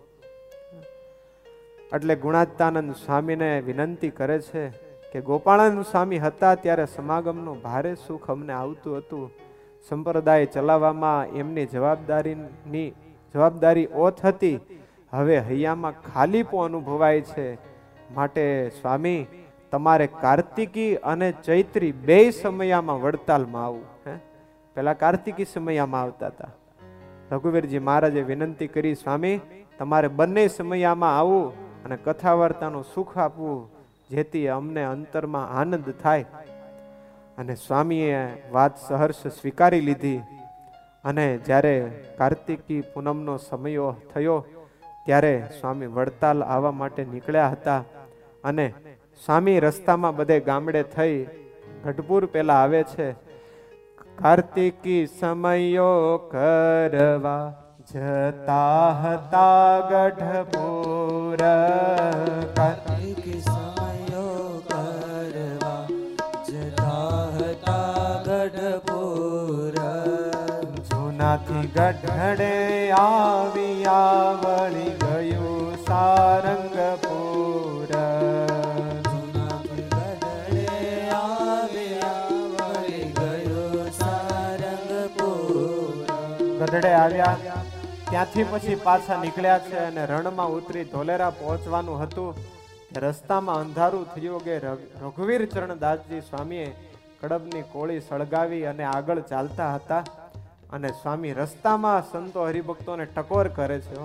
એટલે ગુણાત્તાનંદ સ્વામીને વિનંતી કરે છે કે ગોપાળાનંદ સ્વામી હતા ત્યારે સમાગમનું ભારે સુખ અમને આવતું હતું. સંપ્રદાય ચલાવવામાં એમની જવાબદારીની જવાબદારી ઓછ હતી. હવે હૈયામાં ખાલીપો અનુભવાય છે. માટે સ્વામી તમારે કાર્તિકી અને ચૈત્રી બે સમયમાં વડતાલમાં આવું. હે પેલા કાર્તિકી સમયમાં આવતા હતા. રઘુવીરજી મહારાજે વિનંતી કરી, સ્વામી તમારે બંને સમયમાં આવું અને કથા વાર્તાનું સુખ આપવું, જેથી અમને અંતરમાં આનંદ થાય. અને સ્વામીએ વાત સહર્ષ સ્વીકારી લીધી. અને જ્યારે કાર્તિકી પૂનમનો સમય થયો ત્યારે સ્વામી વડતાલ આવવા માટે નીકળ્યા હતા. અને સ્વામી રસ્તામાં બધે ગામડે થઈ ગઢપુર પેલા આવે છે. કાર્તિકી સમયો કરવા જતા હતા ગઢપુર. કાર્તિકી સમયો કરવા જતા હતા ગઢપુર. જૂનાથી ગઢડે આવ્યા વળી ગયું સારંગપુર. જૂનાથી ગઢડે આવ્યા વળી ગયું સારંગપુર. ગઢડે આવ્યા ત્યાંથી પછી પાછા નીકળ્યા છે અને રણમાં ઉતરી ધોલેરા પહોંચવાનું હતું. રસ્તામાં અંધારું થયું કે રઘુવીર ચરણદાસજી સ્વામીએ કડબની કોળી સળગાવી અને આગળ ચાલતા હતા અને સ્વામી રસ્તામાં સંતો હરિભક્તોને ટકોર કરે છે.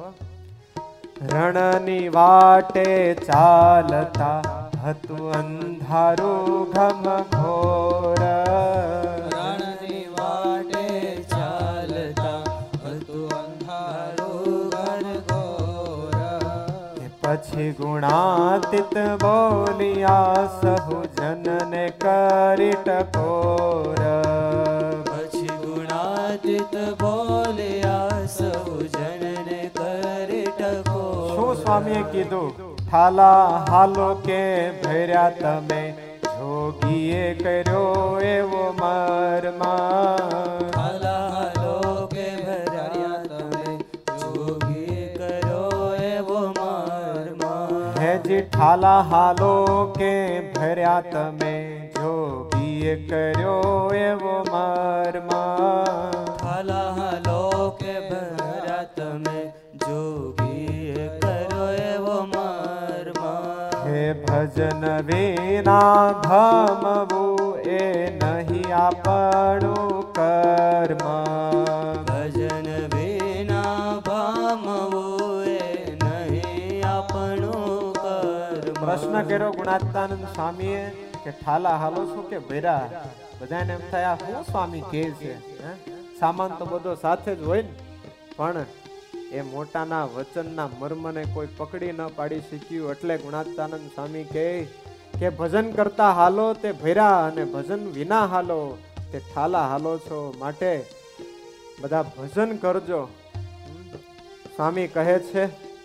રણની વાટે ચાલતા હતું અંધારું ઘમઘોર. રણની વાટે ચાલતા હતું અંધારું ઘનઘોર. પછી ગુણાતીત બોલિયા સહુ જનને કરી ટકોર. પછી ગુણાતીત બોલ્યા સૌ જનને કરી ટકોર. શું સ્વામીએ કીધું? ઠાલા હાલો કે ભર્યા તમે જોગીએ કર્યો એવો મરમાં. હાલા હાલો કે ભર્યા તમે જોગી કર્યો એવો મરમાં. હેજી ઠાલા હાલો કે ભર્યા તમે જોગીએ કર્યો એવો મરમાં. હાલા હાલો કે ભર્યા તમે જોગી કર્યો એવો મરમાં. હે ભજન વિના ભમવું એ નહીં આપણું કર્મ. ભજન વિના પામવું એ નહીં આપણું કર્મ. પ્રશ્ન કર્યો ગુણાત્માનંદ સ્વામીએ કે ઠાલા હાલો છો કે ભેરા? બધાને એમ થાય આ હું સ્વામી કહે છે. હે? સામાન તો બધો સાથે જ હોય ને, પણ એ મોટાના વચનના મર્મને કોઈ પકડી ન પાડી શક્યું. એટલે ગુણાત્માનંદ સ્વામી કહે કે ભજન કરતા હાલો તે ભેરા અને ભજન વિના હાલો તે ઠાલા હાલો છો. માટે બધા ભજન કરજો. સ્વામી કહે છે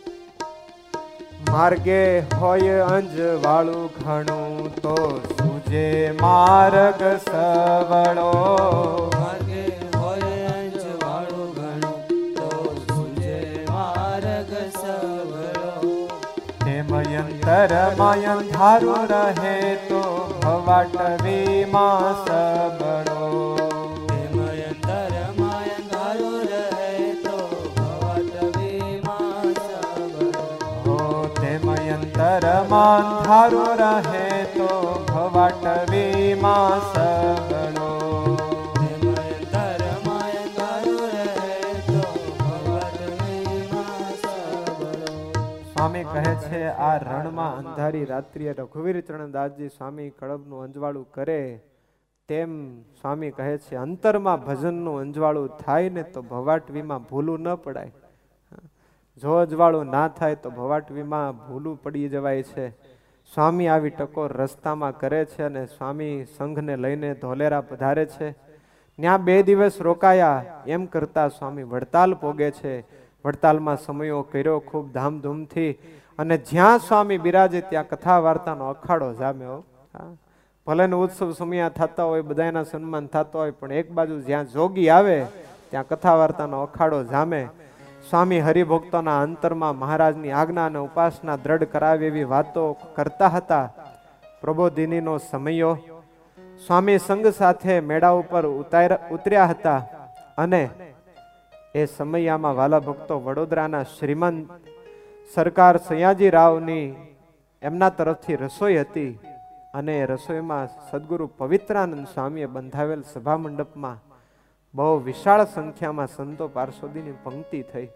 માર્ગે હોય અંજવાળું ઘણું તો સુજે માર્ગ સવળો. માર્ગે હોય અંજવાળું ઘણું તો સુજે માર્ગ સવળો. તેમ યંતર માયન ધારું રહે તો ભવાટવીમાં સબળો. તેમ અંતર માય અંધારું રહે તો ભવટવીમાં સબળો. હો તેમ યંતર માં ધારું રહે તો ભવાટવીમાં સબળો. તેમ અંતર માય અંધારું રહે તો ભવટવીમાં સબળો. સ્વામી કહે છે આ રણમાં અંધારી રાત્રિએ રઘુવીર ચરણદાસજી સ્વામી કળબનું અંજવાળું કરે તેમ સ્વામી કહે છે અંતરમાં ભજનનું અંજવાળું થાય ને તો ભવાટવીમાં ભૂલું ન પડાય. જો અજવાળું ના થાય તો ભવાટવીમાં ભૂલું પડી જવાય છે. સ્વામી આવી ટકોર રસ્તામાં કરે છે અને સ્વામી સંઘને લઈને ધોલેરા પધારે છે. ત્યાં બે દિવસ રોકાયા. એમ કરતા સ્વામી વડતાલ પોગે છે. વડતાલમાં સમયો કર્યો ખૂબ ધામધૂમથી અને જ્યાં સ્વામી બિરાજે ત્યાં કથા વાર્તાનો અખાડો જામ્યો. ભલે ને ઉત્સવ સમયા થતા હોય, બધાના સન્માન થતા હોય, પણ એક બાજુ જ્યાં જોગી આવે ત્યાં કથા વાર્તાનો અખાડો જામે. સ્વામી હરિભક્તોના અંતરમાં મહારાજની આજ્ઞા અને ઉપાસના દ્રઢ કરાવે એવી વાતો કરતા હતા. પ્રબોધિનીનો સમયો સ્વામી સંઘ સાથે મેળા ઉપર ઉતર્યા હતા અને એ સમયમાં વાલા ભક્તો વડોદરાના શ્રીમંત સરકાર સયાજી રાવની એમના તરફથી રસોઈ હતી અને એ રસોઈમાં સદગુરુ પવિત્રાનંદ સ્વામીએ બંધાવેલ સભા મંડપમાં બહુ વિશાળ સંખ્યામાં સંતો પાર્ષદોની પંક્તિ થઈ.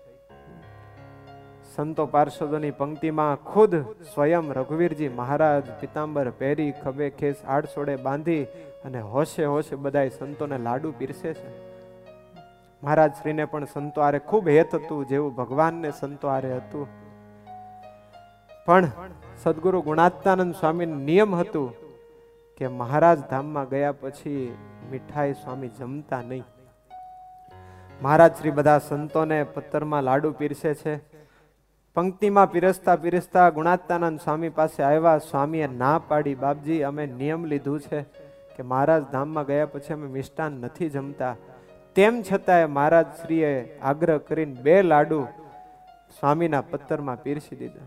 સંતો પાર્ષદોની પંક્તિમાં ખુદ સ્વયં રઘુવીરજી મહારાજ પિતાંબર પહેરી ખભે ખેસ આડસોડે બાંધી અને હોશે હોશે બધાય સંતોને લાડુ પીરસે છે. મહારાજ શ્રીને પણ સંતો આરે ખૂબ હેત હતું જેવું ભગવાનને સંતો આરે હતું. પણ સદગુરુ ગુણાત્માનંદ સ્વામીનું નિયમ હતું કે મહારાજ ધામમાં ગયા પછી મીઠાઈ સ્વામી જમતા નહીં. મહારાજ શ્રી બધા સંતોને પત્તરમાં લાડુ પીરસે છે. પંક્તિમાં પીરસતા પીરસતા ગુણાત્માનંદ સ્વામી પાસે આવ્યા. સ્વામીએ ના પાડી, બાપજી અમે નિયમ લીધું છે કે મહારાજ ધામમાં ગયા પછી અમે મિષ્ટાન નથી જમતા. તેમ છતાંય મહારાજ શ્રીએ આગ્રહ કરીને બે લાડુ સ્વામીના પત્તરમાં પીરસી દીધા.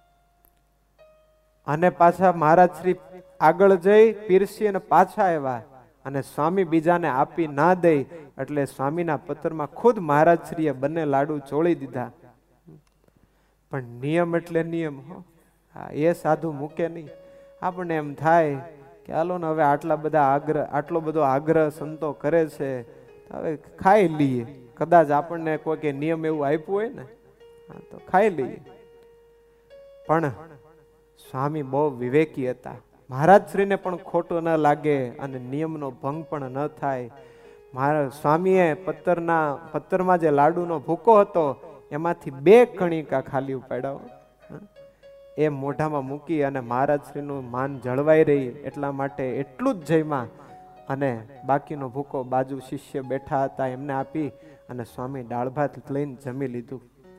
અને પાછા મહારાજ શ્રી આગળ જઈ પીરસી અને પાછા આવ્યા અને સ્વામી બીજાને આપી ના દઈ એટલે સ્વામીના પત્તરમાં ખુદ મહારાજ શ્રીએ બંને લાડુ ચોળી દીધા. પણ નિયમ એટલે નિયમ હો. હા, એ સાધુ મૂકે નહીં. આપણને એમ થાય કે હાલો ને હવે આટલા બધા આગ્રહ આટલો બધો આગ્રહ સંતો કરે છે, હવે ખાઈ લઈએ. કદાચ આપણને કોઈ કે નિયમ એવું આપ્યું હોય ને, હા તો ખાઈ લઈએ. પણ સ્વામી બહુ વિવેકી હતા. મહારાજ શ્રીને પણ ખોટું ન લાગે અને નિયમનો ભંગ પણ ન થાય. મારા સ્વામીએ પત્તરના પત્તરમાં જે લાડુનો ભૂકો હતો એમાંથી બે કણિકા ખાલી ઉપાડ્યા. એ મોઢામાં મૂકી અને મહારાજ શ્રીનું માન જળવાઈ રહી એટલા માટે એટલું જ જયમાં અને બાકીનો ભૂકો બાજુ શિષ્ય બેઠા હતા એમને આપી અને સ્વામી દાળ ભાત લઈને જમી લીધું.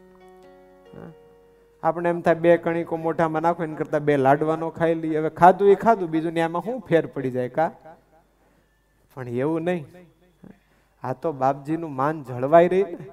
આપણે એમ થાય બે કણિકો મોઢામાં નાખો એના કરતા બે લાડવાનો ખાઈ લઈએ. હવે ખાધું એ ખાધું, બીજું ને આમાં શું ફેર પડી જાય કા? પણ એવું નહીં. આ તો બાપજીનું માન જળવાઈ રહી ને,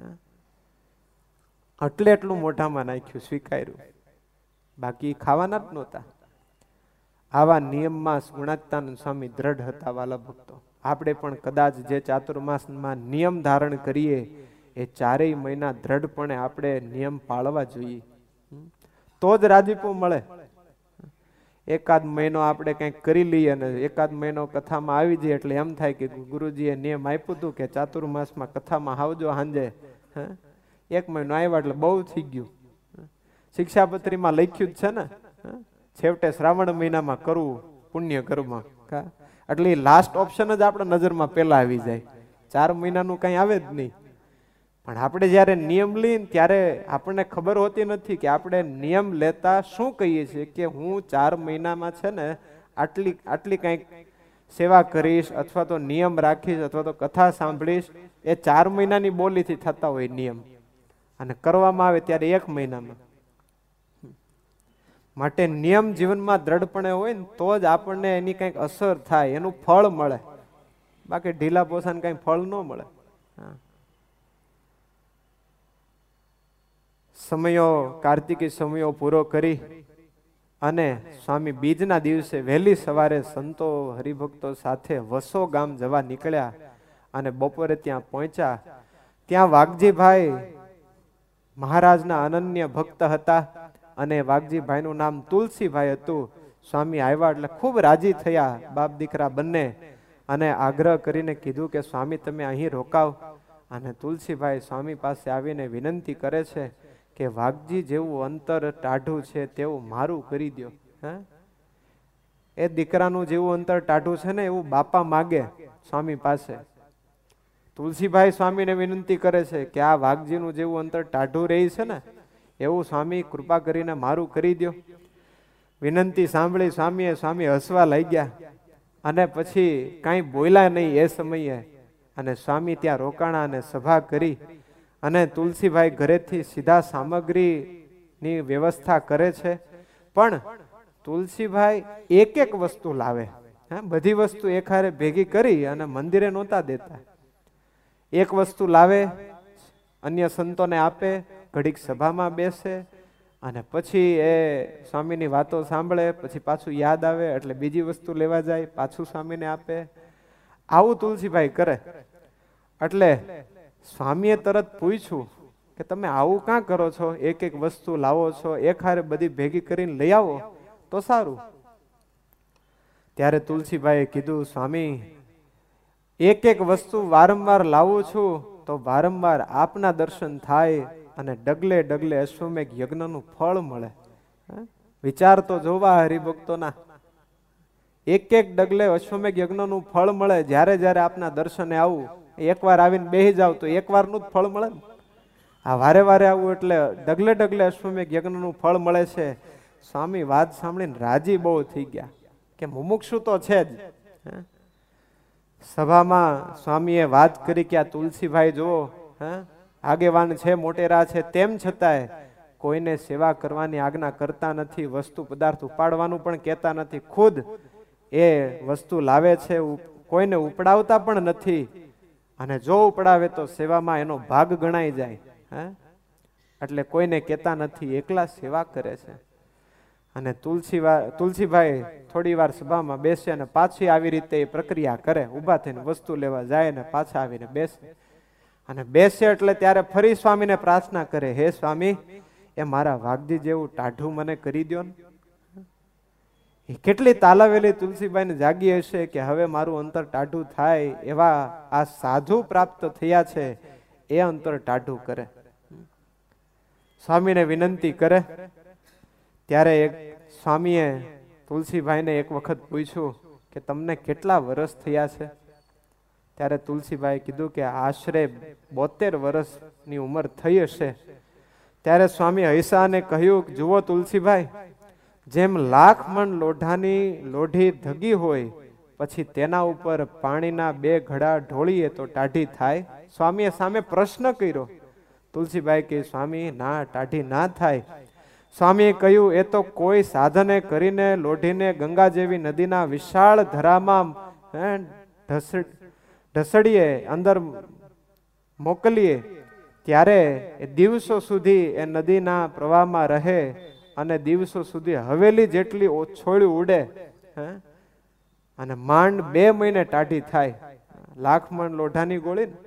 એટલે એટલું મોઢામાં નાખ્યું, સ્વીકાર્યું. બાકી ખાવાના જ નહોતા. આવા નિયમમાં ગુણાત્માનંદ સ્વામી દ્રઢ હતા. વાલા ભક્તો, આપણે પણ કદાચ જે ચાતુર્માસમાં નિયમ ધારણ કરીએ એ ચારેય મહિના દ્રઢપણે આપણે નિયમ પાળવા જોઈએ, તો જ રાજીપો મળે. એકાદ મહિનો આપણે કંઈક કરી લઈએ અને એકાદ મહિનો કથામાં આવી જઈએ એટલે એમ થાય કે ગુરુજીએ નિયમ આપ્યું હતું કે ચાતુર્માસમાં કથામાં આવજો સાંજે. હે, એક મહિનો આવ્યા એટલે બહુ થઈ ગયું. શિક્ષાપત્રીમાં લખ્યું જ છે ને, છેવટે શ્રાવણ મહિનામાં કરવું પુણ્ય કર્મ. એટલે એ લાસ્ટ ઓપ્શન જ આપણે નજરમાં પેલા આવી જાય. ચાર મહિનાનું કઈ આવે જ નહીં. પણ આપણે જયારે નિયમ લઈએ ત્યારે આપણને ખબર હોતી નથી કે આપણે નિયમ લેતા શું કહીએ છીએ કે હું ચાર મહિનામાં છે ને આટલી આટલી કંઈક સેવા કરીશ અથવા તો નિયમ રાખીશ અથવા તો કથા સાંભળીશ. એ ચાર મહિનાની બોલીથી થતા હોય નિયમ અને કરવામાં આવે ત્યારે એક મહિનામાં. માટે નિયમ જીવનમાં દ્રઢપણે હોય ને તો જ આપણને એની કંઈક અસર થાય, એનું ફળ મળે. બાકી ઢીલા પોસાને કંઈ ફળ ન મળે. હા, સમયો કાર્તિકી સમયો પૂરો કરી અને સ્વામી બીજના દિવસે વહેલી સવારે સંતો હરિભક્તો સાથે વસો ગામ જવા નીકળ્યા અને બપોરે ત્યાં પહોંચ્યા. ત્યાં વાઘજીભાઈ મહારાજના અનન્ય ભક્ત હતા અને વાઘજીભાઈનું નામ તુલસીભાઈ હતું. સ્વામી આવ્યા એટલે ખૂબ રાજી થયા બાપ દીકરા બંને અને આગ્રહ કરીને કીધું કે સ્વામી તમે અહીં રોકાવ. અને તુલસીભાઈ સ્વામી પાસે આવીને વિનંતી કરે છે કે વાઘજી જેવું અંતર ટાઢું છે તેવું મારું કરી દો. હે, એ દીકરાનું જેવું અંતર ટાઢું છે ને એવું બાપા માગે સ્વામી પાસે. તુલસીભાઈ સ્વામીને વિનંતી કરે છે કે આ વાઘજીનું જેવું અંતર ટાઢું રહી છે ને એવું સ્વામી કૃપા કરીને મારું કરી દો. વિનંતી સાંભળી સ્વામીએ સ્વામી હસવા લાગ્યા અને પછી કાંઈ બોલ્યા નહીં એ સમયે. અને સ્વામી ત્યાં રોકાણા અને સભા કરી અને તુલસીભાઈ ઘરેથી સીધા સામગ્રીની વ્યવસ્થા કરે છે. પણ તુલસીભાઈ એક એક વસ્તુ લાવે. હા, બધી વસ્તુ એકહારે ભેગી કરી અને મંદિરે નહોતા દેતા. એક વસ્તુ લાવે, અન્ય સંતોને આપે, ઘડીક સભામાં બેસે અને પછી એ સ્વામીની વાતો સાંભળે, પછી પાછું યાદ આવે એટલે બીજી વસ્તુ લેવા જાય, પાછું સ્વામીને આપે. આવું તુલસીભાઈ કરે. એટલે સ્વામીએ તરત પૂછ્યું કે તમે આવું કાં કરો છો? એક એક વસ્તુ લાવો છો, એક હારે બધી ભેગી કરીને લઈ આવો તો સારું. ત્યારે તુલસીભાઈએ કીધું સ્વામી એક એક વસ્તુ વારંવાર લાવું છું તો વારંવાર આપના દર્શન થાય અને ડગલે ડગલે અશ્વમેઘ યજ્ઞનું ફળ મળે. વિચાર તો જોવા હરિભક્તોના. એક એક ડગલે અશ્વમેઘ યજ્ઞનું ફળ મળે. જ્યારે જ્યારે આપના દર્શને આવું, એકવાર આવીને બેસી જાવ તો એક વારનું જ ફળ મળે ને. આ વારે વારે આવું એટલે ડગલે ડગલે અશ્વમેઘ યજ્ઞનું ફળ મળે છે. સ્વામી વાત સાંભળીને રાજી બહુ થઈ ગયા કે મુમુક્ષુ તો છે જ. હે? સભામાં સ્વામીએ વાત કરી કે આ તુલસીભાઈ જુઓ, હે આગેવાન છે, મોટેરા છે, તેમ છતાંય કોઈને સેવા કરવાની આજ્ઞા કરતા નથી, વસ્તુ પદાર્થ ઉપાડવાનું પણ કહેતા નથી, ખુદ એ વસ્તુ લાવે છે, કોઈને ઉપડાવતા પણ નથી, અને જો ઉપડાવે તો સેવામાં એનો ભાગ ગણાઈ જાય. હે એટલે કોઈને કહેતા નથી, એકલા સેવા કરે છે. અને તુલસી તુલસીભાઈ થોડી વાર સભામાં બેસે અને પાછી આવી રીતે એ પ્રક્રિયા કરે, ઊભા થઈને વસ્તુ લેવા જાય ને પાછા આવીને બેસે. અને બેસે એટલે ત્યારે ફરી સ્વામીને પ્રાર્થના કરે, હે સ્વામી, એ મારા વાઘજી જેવું ટાઢું મને કરી દો ને. એ કેટલી તાલાવેલી તુલસીબાઈને જાગી હશે કે હવે મારું અંતર ટાઢું થાય, એવા આ સાધુ પ્રાપ્ત થયા છે, એ અંતર ટાઢું કરે. સ્વામીને વિનંતી કરે. ત્યારે એક સ્વામીએ તુલસીભાઈને એક વખત પૂછ્યું કે તમને કેટલા વર્ષ થયા છે? ત્યારે તુલસીભાઈ કીધું કે આશરે બોતેર વર્ષની ઉંમર થઈ હશે. ત્યારે સ્વામી હૈસાને કહ્યું, જુઓ તુલસીભાઈ, જેમ લાખ મણ લોઢાની લોઢી ધગી હોય પછી તેના ઉપર પાણીના બે ઘડા ઢોળીએ તો ટાઢી થાય. સ્વામીએ સામે પ્રશ્ન કર્યો. તુલસીભાઈ કે સ્વામી, ના, ટાઢી ના થાય. સ્વામીએ કહ્યું, એ તો કોઈ સાધને કરીને લોઢીને ગંગા જેવી નદીના વિશાળ ધરામાં ઢસડીએ, અંદર મોકલીએ, ત્યારે એ દિવસો સુધી એ નદીના પ્રવાહમાં રહે અને દિવસો સુધી હવેલી જેટલી છોડી ઉડે, હે અને માંડ બે મહિને ટાઢી થાય. લાખ મણ લોઢાની ગોળી ને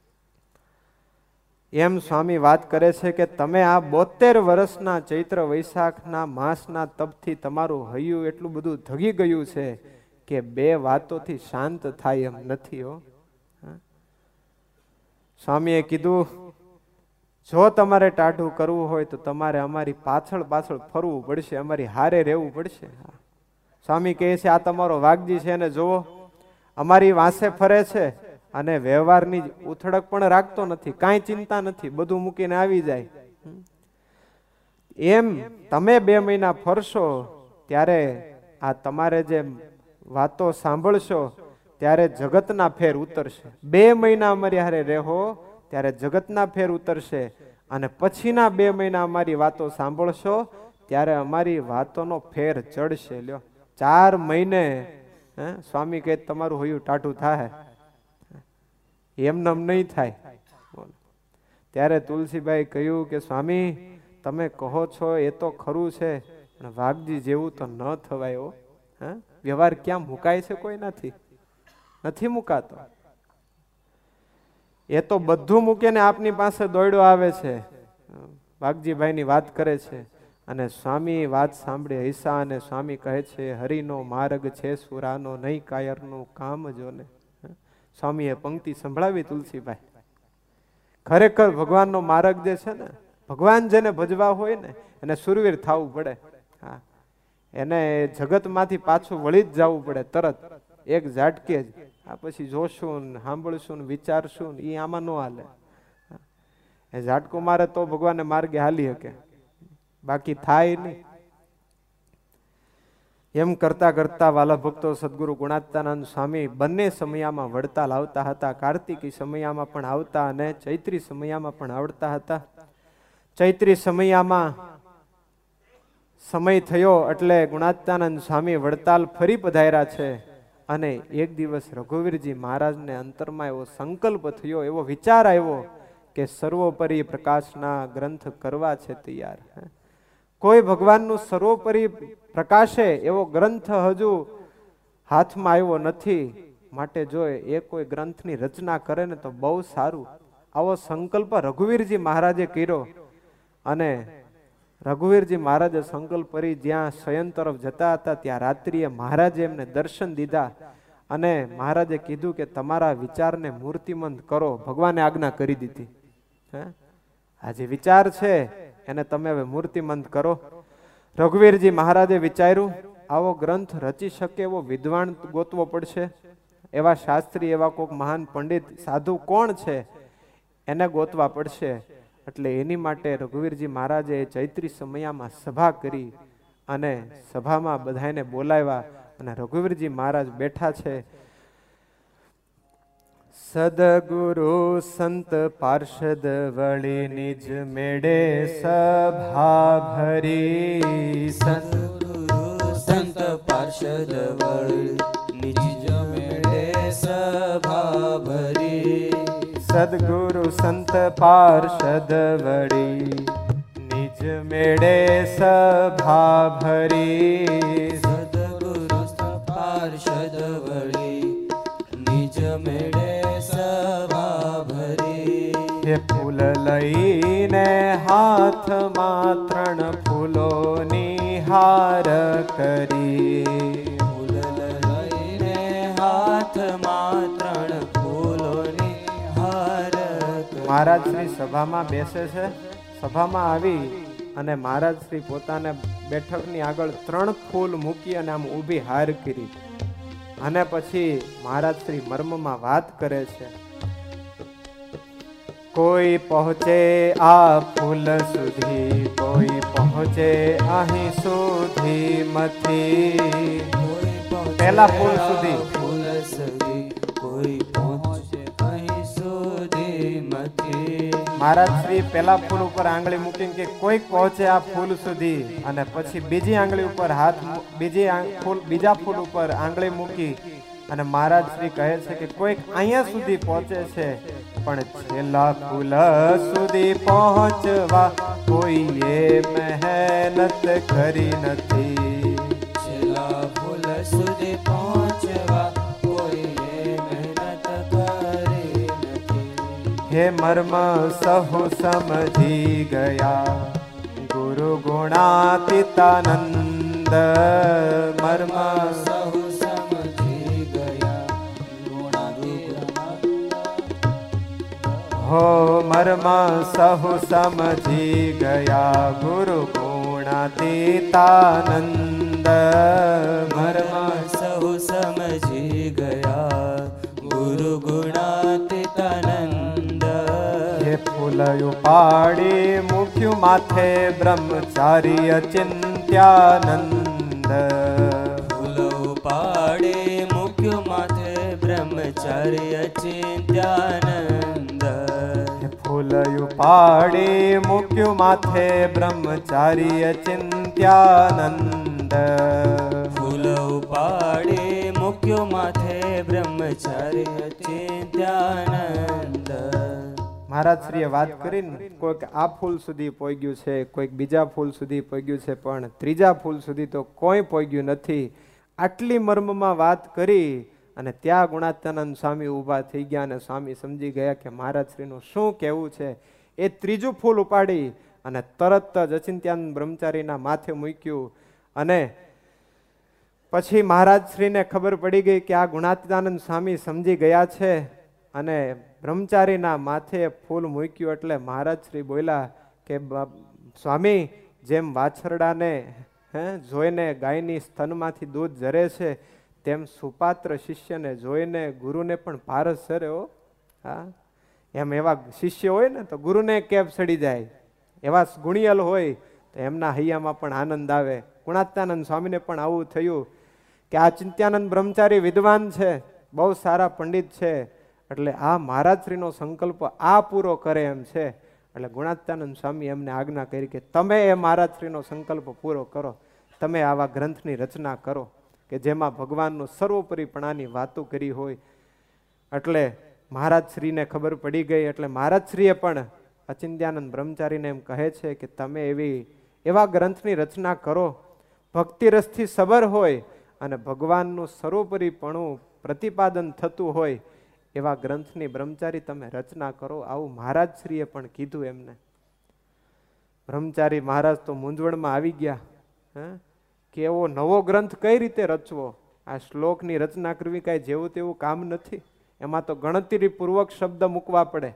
એમ સ્વામી વાત કરે છે કે તમે આ બોતેર વર્ષના ચૈત્ર વૈશાખના માસના તપથી તમારું હૈયું એટલું બધું ધગી ગયું છે કે બે વાતોથી શાંત થાય એમ નથી. હો સ્વામીએ કીધું, જો તમારે ટાઢું કરવું હોય તો તમારે અમારી પાછળ પાછળ ફરવું પડશે, અમારી હારે રહેવું પડશે. સ્વામી કહે છે, આ તમારો વાઘજી છે ને જુઓ, અમારી વાંસે ફરે છે અને વ્યવહારની ઉથડક પણ રાખતો નથી, કાંઈ ચિંતા નથી, બધું મૂકીને આવી જાય. એમ તમે બે મહિના ફરશો ત્યારે આ તમારે જે વાતો સાંભળશો ત્યારે જગતના ફેર ઉતરશે. બે મહિના અમારી હારે રહો ત્યારે જગતના ફેર ઉતરશે, અને પછીના બે મહિના અમારી વાતો સાંભળશો ત્યારે અમારી વાતોનો ફેર ચડશે. લ્યો, ચાર મહિને હે સ્વામી કહે તમારું હૈયું ટાઢું થાય, એમને એમ નહીં થાય. ત્યારે તુલસીભાઈ કહ્યું કે સ્વામી, તમે કહો છો એ તો ખરું છે, પણ વાઘજી જેવું તો ન થવાય. હે વ્યવહાર ક્યાં મુકાય છે? કોઈ નથી નથી મુકાતો. એ તો બધું મૂકીને આપની પાસે દોડ્યો આવે છે. વાઘજીભાઈની વાત કરે છે અને સ્વામી વાત સાંભળે હૈસા, અને સ્વામી કહે છે, હરિનો માર્ગ છે સુરાનો, નહીં કાયરનું કામ જોને. સ્વામીએ પંક્તિ સંભળાવી તુલસીભાઈ. ખરેખર ભગવાનનો માર્ગ જે છે ને, ભગવાન જેને ભજવા હોય ને એને સુરવીર થવું પડે. હા, એને જગતમાંથી પાછું વળી જ જવું પડે તરત, એક ઝાટકે જ. આ પછી જોશું ને સાંભળશું ને વિચારશું ને, એ આમાં ન હાલે. એ ઝાટકો મારે તો ભગવાનને માર્ગે હાલી શકે, બાકી થાય નહીં. એમ કરતા કરતા વાલા ભક્તો સદગુરુ ગુણાત્તાનંદ સ્વામી બંને સમયામાં વડતાલ આવતા હતા. કાર્તિકી સમયામાં પણ આવતા અને ચૈત્રી સમયામાં પણ આવતા હતા. ચૈત્રી સમયામાં સમય થયો એટલે ગુણાત્તાનંદ સ્વામી વડતાલ ફરી પધાર્યા છે. અને એક દિવસ રઘુવીરજી મહારાજને અંતરમાં એવો સંકલ્પ થયો, એવો વિચાર આવ્યો કે સર્વોપરી પ્રકાશના ગ્રંથ કરવા છે તૈયાર. કોઈ ભગવાનનું સર્વોપરી પ્રકાશે એવો ગ્રંથ હજુ હાથમાં આવ્યો નથી, માટે જો એ કોઈ ગ્રંથની રચના કરે ને તો બહુ સારું. આવો સંકલ્પ રઘુવીરજી મહારાજે કર્યો. અને રઘુવીરજી મહારાજે સંકલ્પ કરી જ્યાં શયન તરફ જતા હતા ત્યાં રાત્રિએ મહારાજે એમને દર્શન દીધા અને મહારાજે કીધું કે તમારા વિચારને મૂર્તિમંત કરો. ભગવાને આજ્ઞા કરી દીધી. હે આ જે વિચાર છે એને તમે હવે મૂર્તિમંત કરો. રઘુવીરજી મહારાજે વિચાર્યું, આવો ગ્રંથ રચી શકે એવો વિદ્વાન ગોતવો પડશે, એવા શાસ્ત્રી, એવા કોઈક મહાન પંડિત સાધુ કોણ છે એને ગોતવા પડશે. એટલે એની માટે રઘુવીરજી મહારાજે ચૈત્રી સમયામાં સભા કરી અને સભામાં બધાને બોલાવ્યા અને રઘુવીરજી મહારાજ બેઠા છે. સદગુરુ સંત પાર્ષદ વળી નિજ મેળે સભા ભરી. સદગુરુ સંત પાર્ષદ વળી નિજ મેળે સભા ભરી. સદગુરુ સંત પાર્ષદ વળી નિજ મેળે સભા ભરી. સદગુરુ સંત પાર્ષદ વળી નિજ મેળે સભા ભરી. હે ફૂલ લઈને હાથમાં ત્રણ ફૂલોની હાર કરી. ફૂલ લઈને હાથમાં ત્રણ ફૂલોની હાર કરી. મહારાજ શ્રી સભામાં બેસે છે. સભામાં આવી અને મહારાજ શ્રી પોતાને બેઠકની આગળ ત્રણ ફૂલ મૂકી અને આમ ઊભી હાર કરી. અને પછી મહારાજ શ્રી મર્મમાં વાત કરે છે. કોઈ પહોંચે આ ફૂલ સુધી, કોઈ પહોંચે અહીં સુધી મથી. કોઈ પહોંચે પહેલા ફૂલ સુધી. આ ફૂલ સુધી, કોઈ પહોંચે અહીં સુધી મથી. મહારાજ શ્રી પહેલા ફૂલ ઉપર આંગળી મૂકીને કે કોઈક પહોંચે આ ફૂલ સુધી, અને પછી બીજી આંગળી ઉપર હાથ બીજી આંગ- ફૂલ બીજા ફૂલ ઉપર આંગળી મૂકી અને મહારાજ શ્રી કહે છે કે કોઈક અહીંયા સુધી પહોંચે છે, પણ છેલ્લા ફૂલ સુધી પહોંચવા કોઈએ મહેનત કરી નથી. છેલ્લા ફૂલ સુધી પહોંચવા કોઈએ મહેનત કરી નથી. હે મર્મ સહુ સમજી ગયા ગુરુ ગુણાતીતાનંદ. મર્મ સહુ સમજી ગયા ગુણાતીતાનંદ. હો મર્મ સહુ સમજી ગયા ગુરુ ગુણાતીતાનંદ. મર્મ સહુ સમજી ગયા ગુરુ ગુણાતીતાનંદ. હે ફૂલ ઉપાડી મૂક્યું માથે બ્રહ્મચારી અચિંત્યાનંદ. ફૂલ ઉપાડે મુખ્ય માથે બ્રહ્મચારી અચિંત્યાનંદ. હે ફૂલ ઉપાડી મૂક્યું માથે બ્રહ્મચારી અચિંત્યાનંદ. ફૂલ ઉપાડે મુખ્ય માથે બ્રહ્મચારી અચિંત્યાનંદ. મહારાજ શ્રીએ વાત કરીને કોઈક આ ફૂલ સુધી પહોંચ્યું છે, કોઈક બીજા ફૂલ સુધી પહોંચ્યું છે, પણ ત્રીજા ફૂલ સુધી તો કોઈ પહોંચ્યું નથી. આટલી મર્મમાં વાત કરી અને ત્યાં ગુણાત્યાનંદ સ્વામી ઊભા થઈ ગયા અને સ્વામી સમજી ગયા કે મહારાજ શ્રીનું શું કહેવું છે. એ ત્રીજું ફૂલ ઉપાડી અને તરત જ અચિંત્યાનંદ બ્રહ્મચારીના માથે મૂક્યું. અને પછી મહારાજ શ્રીને ખબર પડી ગઈ કે આ ગુણાતીતાનંદ સ્વામી સમજી ગયા છે અને બ્રહ્મચારીના માથે ફૂલ મૂક્યું. એટલે મહારાજ શ્રી બોલ્યા કે સ્વામી, જેમ વાછરડાને હે જોઈને ગાયની સ્તનમાંથી દૂધ ઝરે છે, તેમ સુપાત્ર શિષ્યને જોઈને ગુરુને પણ ભારસ સરે. હો હા, એમ એવા શિષ્ય હોય ને તો ગુરુને કેપ સડી જાય. એવા ગુણિયલ હોય તો એમના હૈયામાં પણ આનંદ આવે. ગુણાત્યાનંદ સ્વામીને પણ આવું થયું કે આ ચિંત્યાનંદ બ્રહ્મચારી વિદ્વાન છે, બહુ સારા પંડિત છે, એટલે આ મહારાજ શ્રીનો સંકલ્પ આ પૂરો કરે એમ છે. એટલે ગુણાત્યાનંદ સ્વામી એમને આજ્ઞા કરી કે તમે એ મહારાજ શ્રીનો સંકલ્પ પૂરો કરો, તમે આવા ગ્રંથની રચના કરો કે જેમાં ભગવાનનું સર્વોપરીપણાની વાતો કરી હોય. એટલે મહારાજ શ્રીને ખબર પડી ગઈ. એટલે મહારાજ શ્રીએ પણ અચિંત્યાનંદ બ્રહ્મચારીને એમ કહે છે કે તમે એવી એવા ગ્રંથની રચના કરો, ભક્તિ રસથી સબર હોય અને ભગવાનનું સર્વોપરીપણું પ્રતિપાદન થતું હોય એવા ગ્રંથની બ્રહ્મચારી તમે રચના કરો. આવું મહારાજ શ્રીએ પણ કીધું એમને. બ્રહ્મચારી મહારાજ તો મૂંઝવણમાં આવી ગયા હે કે એવો નવો ગ્રંથ કઈ રીતે રચવો. આ શ્લોકની રચના કરવી કાંઈ જેવું તેવું કામ નથી, એમાં તો ગણતરીપૂર્વક શબ્દ મૂકવા પડે.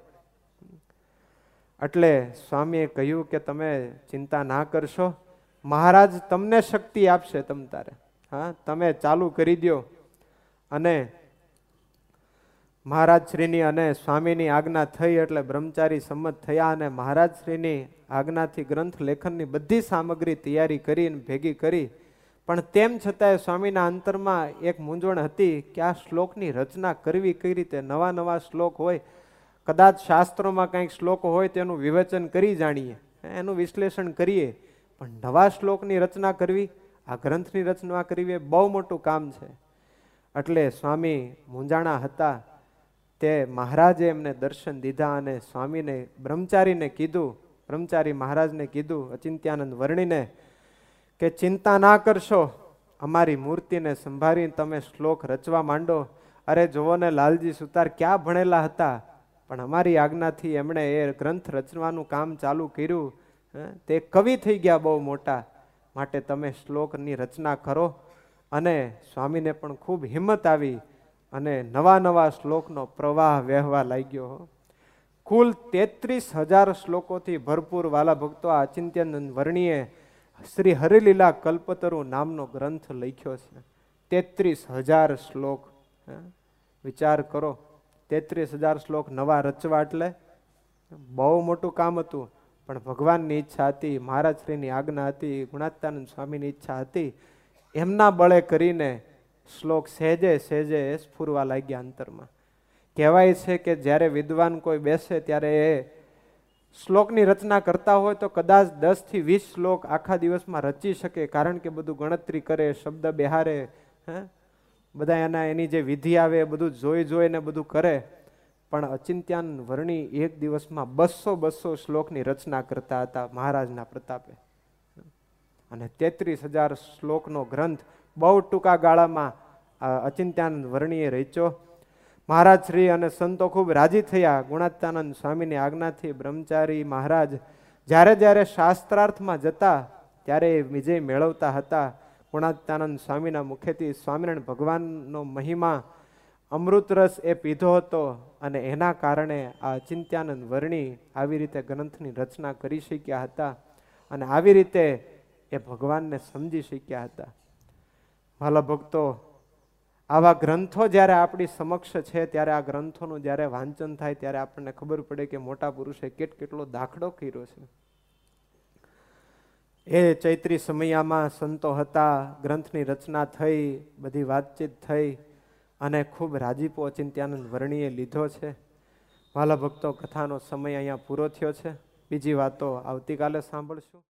એટલે સ્વામીએ કહ્યું કે તમે ચિંતા ના કરશો, મહારાજ તમને શક્તિ આપશે. તમ તારે હા તમે ચાલુ કરી દો. અને મહારાજ શ્રીની અને સ્વામીની આજ્ઞા થઈ એટલે બ્રહ્મચારી સંમત થયા અને મહારાજ શ્રીની આજ્ઞાથી ગ્રંથ લેખનની બધી સામગ્રી તૈયારી કરી અને ભેગી કરી. પણ તેમ છતાંય સ્વામીના અંતરમાં એક મૂંઝવણ હતી કે આ શ્લોકની રચના કરવી કઈ રીતે. નવા નવા શ્લોક હોય, કદાચ શાસ્ત્રોમાં કંઈક શ્લોક હોય તેનું વિવેચન કરી જાણીએ, એનું વિશ્લેષણ કરીએ, પણ નવા શ્લોકની રચના કરવી, આ ગ્રંથની રચના કરવી એ બહુ મોટું કામ છે. એટલે સ્વામી મૂંઝાણા હતા. તે મહારાજે એમને દર્શન દીધા અને સ્વામીને બ્રહ્મચારીને કીધું, બ્રહ્મચારી મહારાજને કીધું, અચિંત્યાનંદ વર્ણીને, કે ચિંતા ના કરશો, અમારી મૂર્તિને સંભાળીને તમે શ્લોક રચવા માંડો. અરે જોવો ને લાલજી સુતાર ક્યાં ભણેલા હતા, પણ અમારી આજ્ઞાથી એમણે એ ગ્રંથ રચવાનું કામ ચાલુ કર્યું. તે કવિ થઈ ગયા બહુ મોટા, માટે તમે શ્લોકની રચના કરો. અને સ્વામીને પણ ખૂબ હિંમત આવી અને નવા નવા શ્લોકનો પ્રવાહ વહેવા લાગ્યો. કુલ તેત્રીસ હજાર શ્લોકોથી ભરપૂર વાલા ભક્તો આ અચિંત્યાનંદ વર્ણીએ શ્રી હરિલીલા કલ્પતરુ નામનો ગ્રંથ લખ્યો છે. તેત્રીસ હજાર શ્લોક, વિચાર કરો, તેત્રીસ હજાર શ્લોક નવા રચવા એટલે બહુ મોટું કામ હતું. પણ ભગવાનની ઈચ્છા હતી, મહારાજ શ્રીની આજ્ઞા હતી, ગુણાત્યાનંદ સ્વામીની ઈચ્છા હતી, એમના બળે કરીને શ્લોક સહેજે સહેજે સ્ફુરવા લાગ્યા અંતરમાં. કહેવાય છે કે જ્યારે વિદ્વાન કોઈ બેસે ત્યારે એ શ્લોકની રચના કરતા હોય તો કદાચ દસ થી વીસ શ્લોક આખા દિવસમાં રચી શકે, કારણ કે બધું ગણતરી કરે, શબ્દ બેહારે, હે બધા એના એની જે વિધિ આવે એ બધું જોઈ જોઈને બધું કરે. પણ અચિંત્યાનંદ વર્ણી એક દિવસમાં બસો બસો શ્લોકની રચના કરતા હતા મહારાજના પ્રતાપે. અને તેત્રીસ હજાર શ્લોકનો ગ્રંથ બહુ ટૂંકા ગાળામાં અચિંત્યાનંદ વર્ણીએ રચ્યો. મહારાજ શ્રી અને સંતો ખૂબ રાજી થયા. ગુણાત્યાનંદ સ્વામીની આજ્ઞાથી બ્રહ્મચારી મહારાજ જ્યારે જ્યારે શાસ્ત્રાર્થમાં જતા ત્યારે વિજય મેળવતા હતા. ગુણાત્યાનંદ સ્વામીના મુખેથી સ્વામિનારાયણ ભગવાનનો મહિમા અમૃત રસ એ પીધો હતો અને એના કારણે આ અચિંત્યાનંદ વર્ણી આવી રીતે ગ્રંથની રચના કરી શક્યા હતા અને આવી રીતે એ ભગવાનને સમજી શક્યા હતા. વાલા ભક્તો, આવા ગ્રંથો જ્યારે આપણી સમક્ષ છે ત્યારે આ ગ્રંથોનું જ્યારે વાંચન થાય ત્યારે આપણને ખબર પડે કે મોટા પુરુષે કેટ કેટલો દાખલો કર્યો છે. એ ચૈત્રી સમયામાં સંતો હતા, ગ્રંથની રચના થઈ, બધી વાતચીત થઈ અને ખૂબ રાજીપો અચિંત્યાનંદ વર્ણીએ લીધો છે. વાલા ભક્તો, કથાનો સમય અહીંયા પૂરો થયો છે. બીજી વાતો આવતીકાલે સાંભળશું.